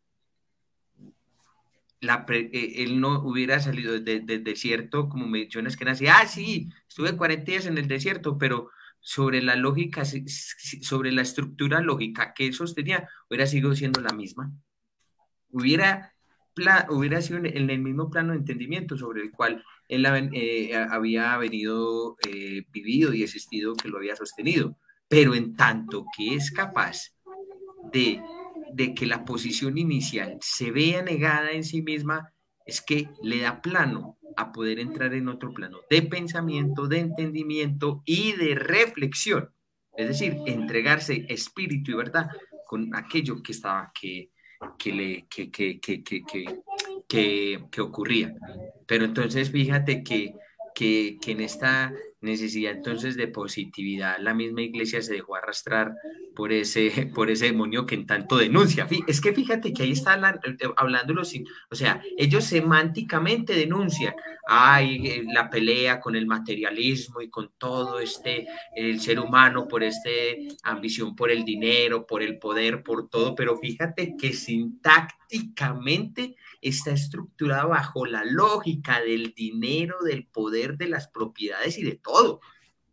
La pre, eh, él no hubiera salido del de, de desierto, como mencionas que nací, ah, sí, estuve cuarenta días en el desierto, pero sobre la lógica, sobre la estructura lógica que él sostenía, hubiera sido siendo la misma. Hubiera, pla, hubiera sido en el mismo plano de entendimiento sobre el cual él eh, había venido, eh, vivido y existido, que lo había sostenido. Pero en tanto que es capaz de, de que la posición inicial se vea negada en sí misma, es que le da plano a poder entrar en otro plano de pensamiento, de entendimiento y de reflexión. Es decir, entregarse espíritu y verdad con aquello que estaba, que, que, le, que, que, que, que, que, que, que ocurría. Pero entonces fíjate que, que, que en esta necesidad entonces de positividad, la misma iglesia se dejó arrastrar por ese, por ese demonio que en tanto denuncia. Es que fíjate que ahí está la, hablándolo, o sea, ellos semánticamente denuncian, ay, la pelea con el materialismo y con todo este, el ser humano por este ambición por el dinero, por el poder, por todo, pero fíjate que sintácticamente está estructurado bajo la lógica del dinero, del poder, de las propiedades y de todo.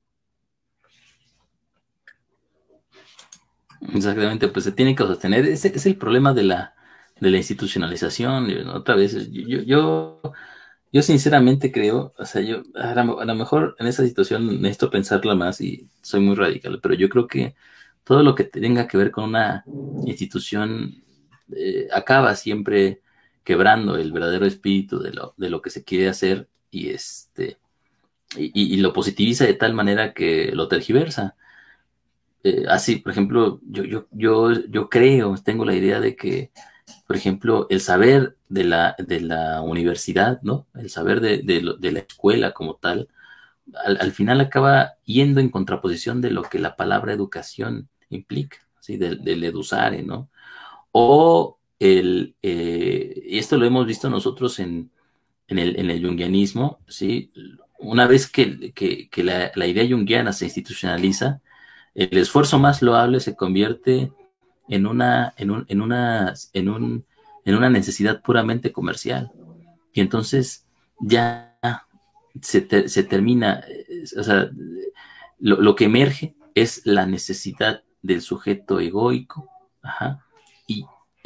Exactamente, pues se tiene que sostener. Ese es el problema de la, de la institucionalización. Otra vez, yo, yo, yo sinceramente creo, o sea, yo a lo, a lo mejor en esa situación necesito pensarla más y soy muy radical, pero yo creo que todo lo que tenga que ver con una institución eh, acaba siempre quebrando el verdadero espíritu de lo, de lo que se quiere hacer y este y, y lo positiviza de tal manera que lo tergiversa. Eh, así, por ejemplo, yo, yo, yo, yo creo, tengo la idea de que, por ejemplo, el saber de la, de la universidad, ¿no? El saber de, de, de la escuela como tal, al, al, final acaba yendo en contraposición de lo que la palabra educación implica, ¿sí? Del, del edusare, ¿no? O el, eh, y esto lo hemos visto nosotros en, en, el, en el junguianismo, ¿sí? Una vez que, que, que la, la idea junguiana se institucionaliza, el esfuerzo más loable se convierte en una, en un, en una, en un, en una necesidad puramente comercial. Y entonces ya se, te, se termina, o sea, lo, lo, que emerge es la necesidad del sujeto egoico, ajá,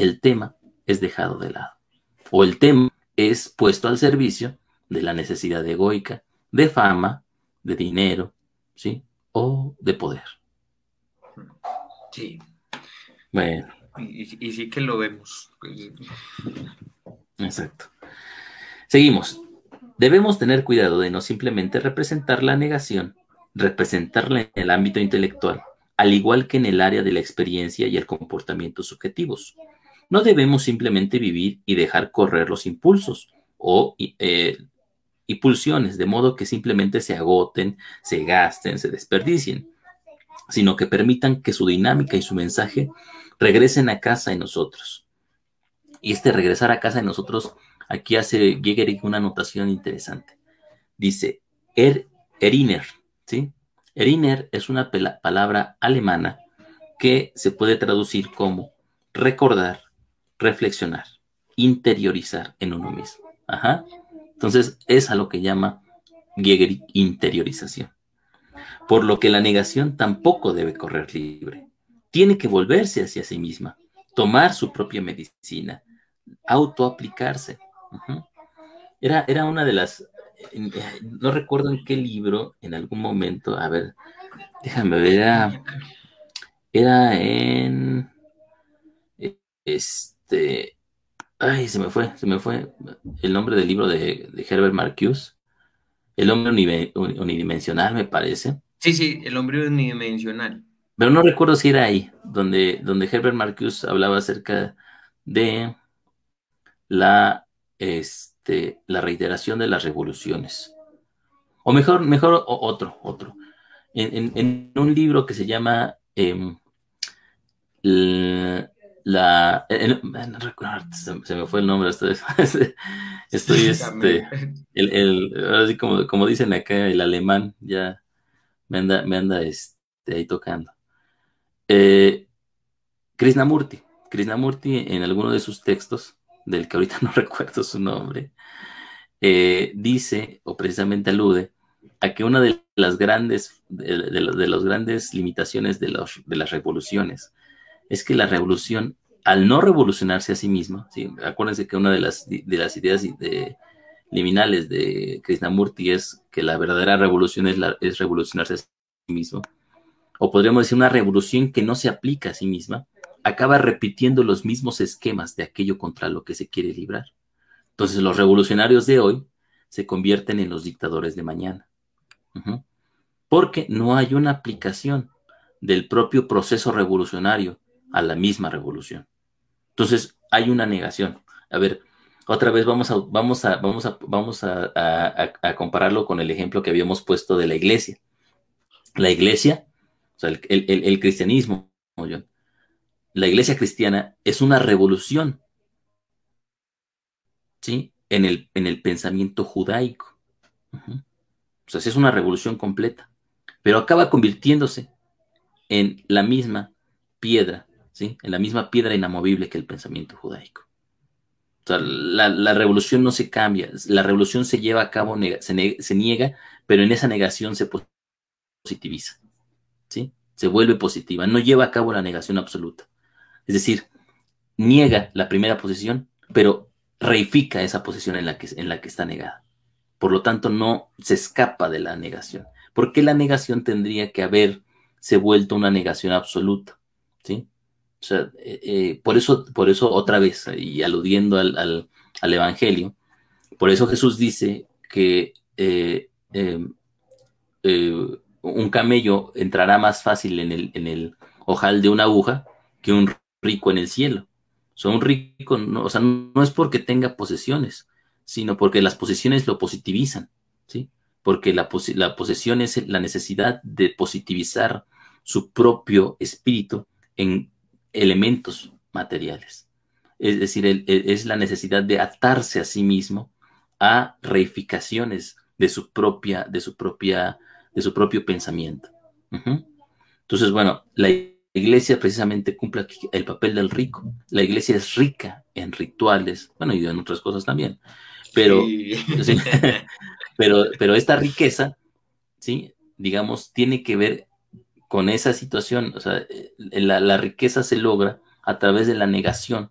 el tema es dejado de lado. O el tema es puesto al servicio de la necesidad egoica, de fama, de dinero, ¿sí? O de poder. Sí. Bueno. Y, y sí que lo vemos. Exacto. Seguimos. Debemos tener cuidado de no simplemente representar la negación, representarla en el ámbito intelectual, al igual que en el área de la experiencia y el comportamiento subjetivos. No debemos simplemente vivir y dejar correr los impulsos o eh, y pulsiones, de modo que simplemente se agoten, se gasten, se desperdicien, sino que permitan que su dinámica y su mensaje regresen a casa en nosotros. Y este regresar a casa en nosotros, aquí hace Jägerich una anotación interesante. Dice, er, Erinner, ¿sí? Erinner es una palabra alemana que se puede traducir como recordar, reflexionar, interiorizar en uno mismo. Ajá. Entonces, es a lo que llama Jägerich interiorización. Por lo que la negación tampoco debe correr libre. Tiene que volverse hacia sí misma, tomar su propia medicina, autoaplicarse. Uh-huh. Era, era una de las, no recuerdo en qué libro, en algún momento, a ver, déjame ver, era, era en, este, ay, se me fue, se me fue el nombre del libro de, de Herbert Marcuse, El hombre unidimensional, me parece. Sí, sí, el hombre unidimensional. Pero no recuerdo si era ahí, donde, donde Herbert Marcuse hablaba acerca de la, este, la reiteración de las revoluciones. O mejor, mejor o, otro, otro. En, en, en, un libro que se llama eh, la... El, no recuerdo, se, se, me fue el nombre. Estoy, estoy este... El, el, ahora sí, como, como dicen acá, el alemán ya me anda, me anda este, ahí tocando. Eh, Krishnamurti. Krishnamurti en alguno de sus textos, del que ahorita no recuerdo su nombre, eh, dice, o precisamente alude, a que una de las grandes, de, de, de las grandes limitaciones de, los, de las revoluciones es que la revolución, al no revolucionarse a sí misma, ¿sí? Acuérdense que una de las, de las ideas de, liminales de Krishnamurti es que la verdadera revolución es, la, es revolucionarse a sí mismo, o podríamos decir una revolución que no se aplica a sí misma, acaba repitiendo los mismos esquemas de aquello contra lo que se quiere librar. Entonces los revolucionarios de hoy se convierten en los dictadores de mañana. Uh-huh. Porque no hay una aplicación del propio proceso revolucionario a la misma revolución. Entonces hay una negación. A ver, otra vez vamos a, vamos a, vamos a, vamos a, a, a compararlo con el ejemplo que habíamos puesto de la iglesia. La iglesia, o sea, el, el, el cristianismo, John, la iglesia cristiana es una revolución, ¿sí? En el, en el pensamiento judaico. Uh-huh. O sea, es una revolución completa, pero acaba convirtiéndose en la misma piedra, ¿sí? En la misma piedra inamovible que el pensamiento judaico. O sea, la, la revolución no se cambia, la revolución se lleva a cabo, se, ne se niega, pero en esa negación se positiviza, ¿sí? Se vuelve positiva, no lleva a cabo la negación absoluta. Es decir, niega la primera posición, pero reifica esa posición en la que, en la que está negada. Por lo tanto, no se escapa de la negación. ¿Por qué la negación tendría que haberse vuelto una negación absoluta? ¿Sí? O sea, eh, eh, por, eso, por eso, otra vez, y aludiendo al, al, al Evangelio, por eso Jesús dice que eh, eh, eh, un camello entrará más fácil en el, en el ojal de una aguja que un rico en el cielo. O sea, un rico, no, o sea, no es porque tenga posesiones, sino porque las posesiones lo positivizan, ¿sí? Porque la, pos la posesión es la necesidad de positivizar su propio espíritu en elementos materiales. Es decir, el, el, es la necesidad de atarse a sí mismo a reificaciones de su propia, de su propia, de su propio pensamiento. Uh-huh. Entonces, bueno, la iglesia precisamente cumple el papel del rico. La iglesia es rica en rituales, bueno, y en otras cosas también. Pero, sí. Sí, pero, pero esta riqueza, ¿sí? Digamos, tiene que ver con esa situación. O sea, la, la riqueza se logra a través de la negación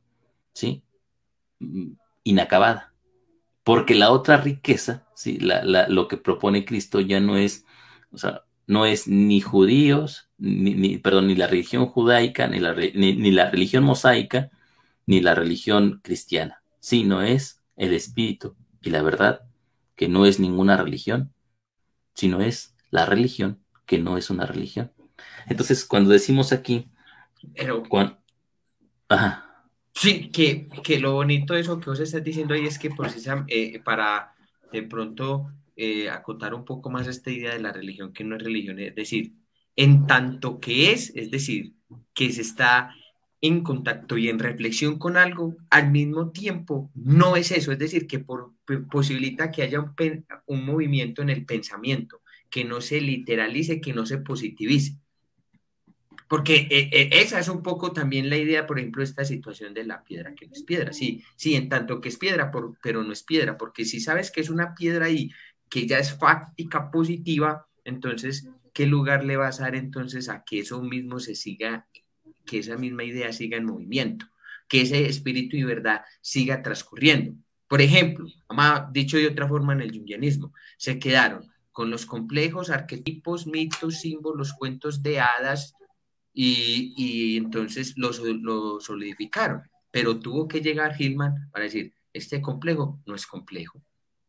¿sí? Inacabada. Porque la otra riqueza, ¿sí? La, la, lo que propone Cristo ya no es, o sea, no es ni judíos, ni, ni perdón, ni la religión judaica, ni la, ni, ni la religión mosaica, ni la religión cristiana, sino es el espíritu y la verdad, que no es ninguna religión, sino es la religión, que no es una religión. Entonces, cuando decimos aquí, Pero cuando, ajá, sí, que, que lo bonito de eso que vos estás diciendo ahí es que precisamente eh, para de pronto eh, acotar un poco más esta idea de la religión que no es religión, es decir, en tanto que es, es decir, que se está en contacto y en reflexión con algo, al mismo tiempo no es eso, es decir, que por, posibilita que haya un, un movimiento en el pensamiento, que no se literalice, que no se positivice. Porque eh, eh, esa es un poco también la idea, por ejemplo, esta situación de la piedra que no es piedra. Sí, sí, en tanto que es piedra, por, pero no es piedra, porque si sabes que es una piedra y que ya es fáctica positiva, entonces, ¿qué lugar le vas a dar entonces a que eso mismo se siga, que esa misma idea siga en movimiento, que ese espíritu y verdad siga transcurriendo? Por ejemplo, dicho de otra forma en el junguianismo, se quedaron con los complejos arquetipos, mitos, símbolos, cuentos de hadas, y, y entonces lo, lo solidificaron. Pero tuvo que llegar Hillman para decir, este complejo no es complejo.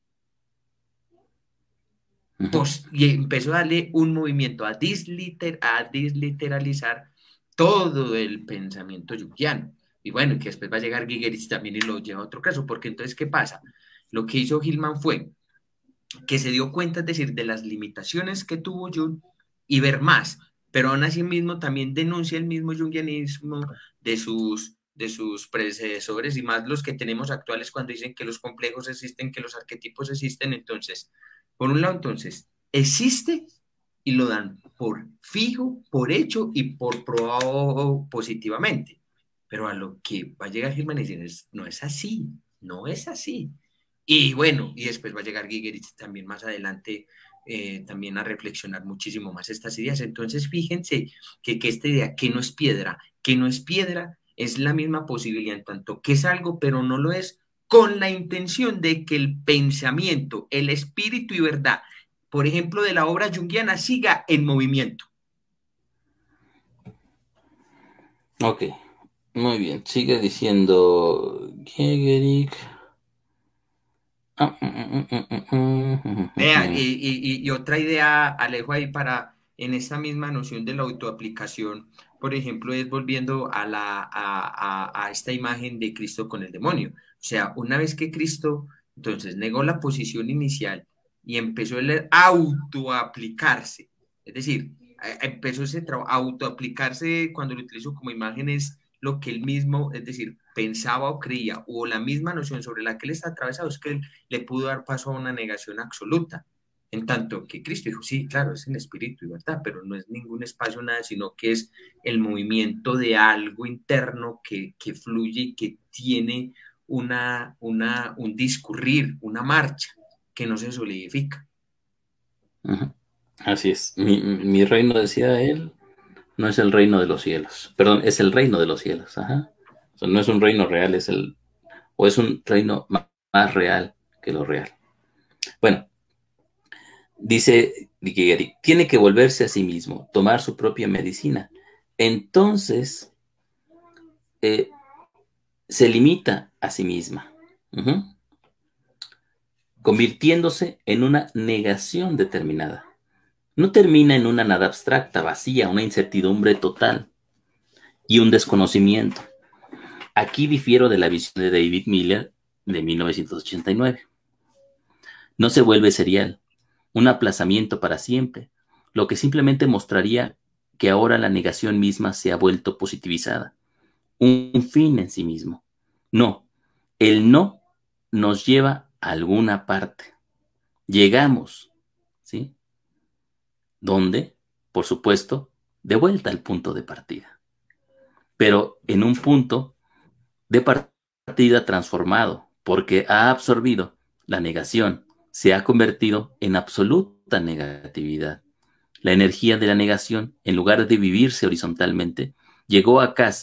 Pues, y empezó a darle un movimiento, a, disliter, a disliteralizar todo el pensamiento junguiano. Y bueno, que después va a llegar Gigeritz también y lo lleva a otro caso, porque entonces, ¿qué pasa? Lo que hizo Hillman fue que se dio cuenta, es decir, de las limitaciones que tuvo Jung y ver más, pero aún así mismo también denuncia el mismo junguianismo de sus, de sus predecesores y más los que tenemos actuales cuando dicen que los complejos existen, que los arquetipos existen. Entonces, por un lado, entonces, existe y lo dan por fijo, por hecho y por probado positivamente. Pero a lo que va a llegar Hillman y decir, no es así, no es así. Y bueno, y después va a llegar Gigeritz también más adelante, eh, también a reflexionar muchísimo más estas ideas. Entonces, fíjense que, que esta idea, que no es piedra, que no es piedra, es la misma posibilidad en tanto que es algo, pero no lo es, con la intención de que el pensamiento, el espíritu y verdad, por ejemplo, de la obra junguiana, siga en movimiento. Ok, muy bien. Sigue diciendo Gigeritz. Vea, y, y, y, otra idea, Alejo, ahí para, en esta misma noción de la autoaplicación, por ejemplo, es volviendo a, la, a, a, a esta imagen de Cristo con el demonio. O sea, una vez que Cristo, entonces, negó la posición inicial y empezó a autoaplicarse, es decir, empezó ese trabajo, autoaplicarse, cuando lo utilizo como imagen, es lo que él mismo, es decir, pensaba o creía, o la misma noción sobre la que él está atravesado, es que él le pudo dar paso a una negación absoluta. En tanto que Cristo dijo, sí, claro, es el espíritu y verdad, pero no es ningún espacio, nada, sino que es el movimiento de algo interno que, que fluye y que tiene una, una, un discurrir, una marcha que no se solidifica. Uh-huh. Así es. Mi, mi reino, decía él, no es el reino de los cielos. Perdón, es el reino de los cielos. Ajá. O sea, no es un reino real, es el, o es un reino más, más real que lo real. Bueno, dice que tiene que volverse a sí mismo, tomar su propia medicina. Entonces, eh, se limita a sí misma, uh-huh, convirtiéndose en una negación determinada. No termina en una nada abstracta, vacía, una incertidumbre total y un desconocimiento. Aquí difiero de la visión de David Miller de mil novecientos ochenta y nueve. No se vuelve serial, un aplazamiento para siempre, lo que simplemente mostraría que ahora la negación misma se ha vuelto positivizada, un fin en sí mismo. No, el no nos lleva a alguna parte. Llegamos, ¿sí? ¿Dónde? Por supuesto, de vuelta al punto de partida. Pero en un punto de partida transformado, porque ha absorbido la negación, se ha convertido en absoluta negatividad. La energía de la negación, en lugar de vivirse horizontalmente, llegó a casa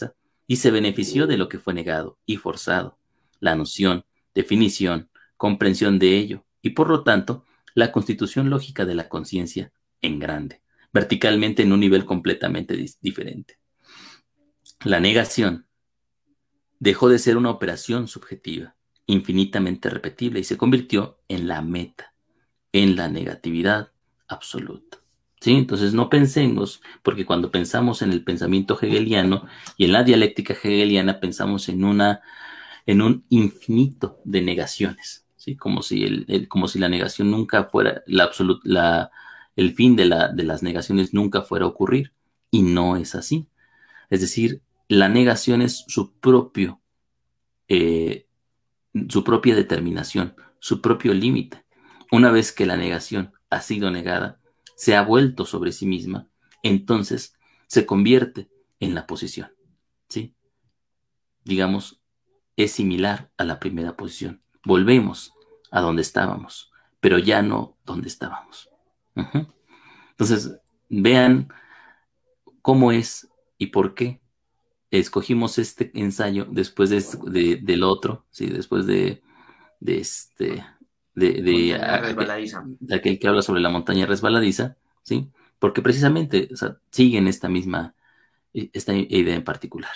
y se benefició de lo que fue negado y forzado, la noción, definición, comprensión de ello, y por lo tanto, la constitución lógica de la conciencia en grande, verticalmente en un nivel completamente diferente. La negación dejó de ser una operación subjetiva, infinitamente repetible, y se convirtió en la meta, en la negatividad absoluta. ¿Sí? Entonces no pensemos, porque cuando pensamos en el pensamiento hegeliano y en la dialéctica hegeliana pensamos en, una, en un infinito de negaciones, ¿sí? Como si, el, el, como si la negación nunca fuera, la absolut, la, el fin de, la, de las negaciones nunca fuera a ocurrir, y no es así. Es decir, la negación es su propio, eh, su propia determinación, su propio límite. Una vez que la negación ha sido negada, se ha vuelto sobre sí misma, entonces se convierte en la posición, ¿sí? Digamos, es similar a la primera posición. Volvemos a donde estábamos, pero ya no donde estábamos. Uh-huh. Entonces, vean cómo es y por qué escogimos este ensayo después de, de, del otro, ¿sí? Después de, de este... De, de, Montaña resbaladiza. de aquel que habla sobre la montaña resbaladiza, ¿sí? Porque precisamente, o sea, siguen esta misma, esta idea en particular.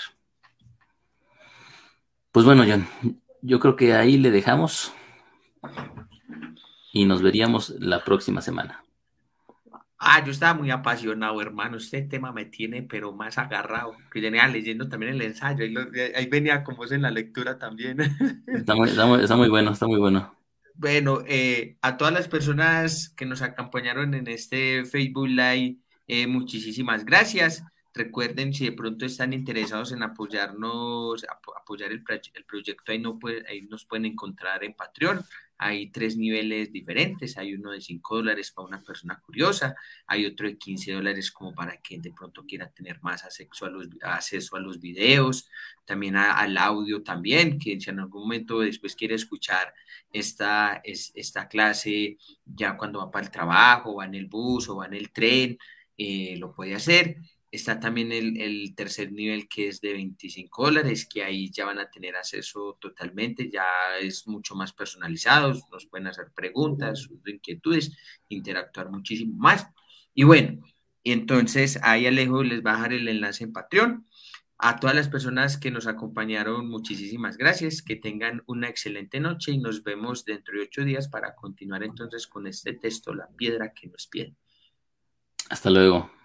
Pues bueno, John, yo creo que ahí le dejamos y nos veríamos la próxima semana. Ah, yo estaba muy apasionado, hermano. Este tema me tiene, pero más agarrado. Que venía leyendo también el ensayo. Ahí, lo, ahí venía con vos en la lectura también. Está muy, está muy, está muy bueno, está muy bueno. Bueno, eh, a todas las personas que nos acompañaron en este Facebook Live, eh, muchísimas gracias. Recuerden, si de pronto están interesados en apoyarnos, ap apoyar el, el proyecto, ahí, no puede, ahí nos pueden encontrar en Patreon. Hay tres niveles diferentes. Hay uno de cinco dólares para una persona curiosa. Hay otro de quince dólares como para quien de pronto quiera tener más acceso a los, acceso a los videos, también a, al audio también, que si en algún momento después quiere escuchar esta, es, esta clase ya cuando va para el trabajo, va en el bus o va en el tren, eh, lo puede hacer. Está también el, el tercer nivel, que es de veinticinco dólares, que ahí ya van a tener acceso totalmente, ya es mucho más personalizado, nos pueden hacer preguntas, sus inquietudes, interactuar muchísimo más. Y bueno, entonces ahí Alejo les va a dejar el enlace en Patreon. A todas las personas que nos acompañaron, muchísimas gracias, que tengan una excelente noche y nos vemos dentro de ocho días para continuar entonces con este texto, La piedra que nos pide. Hasta luego.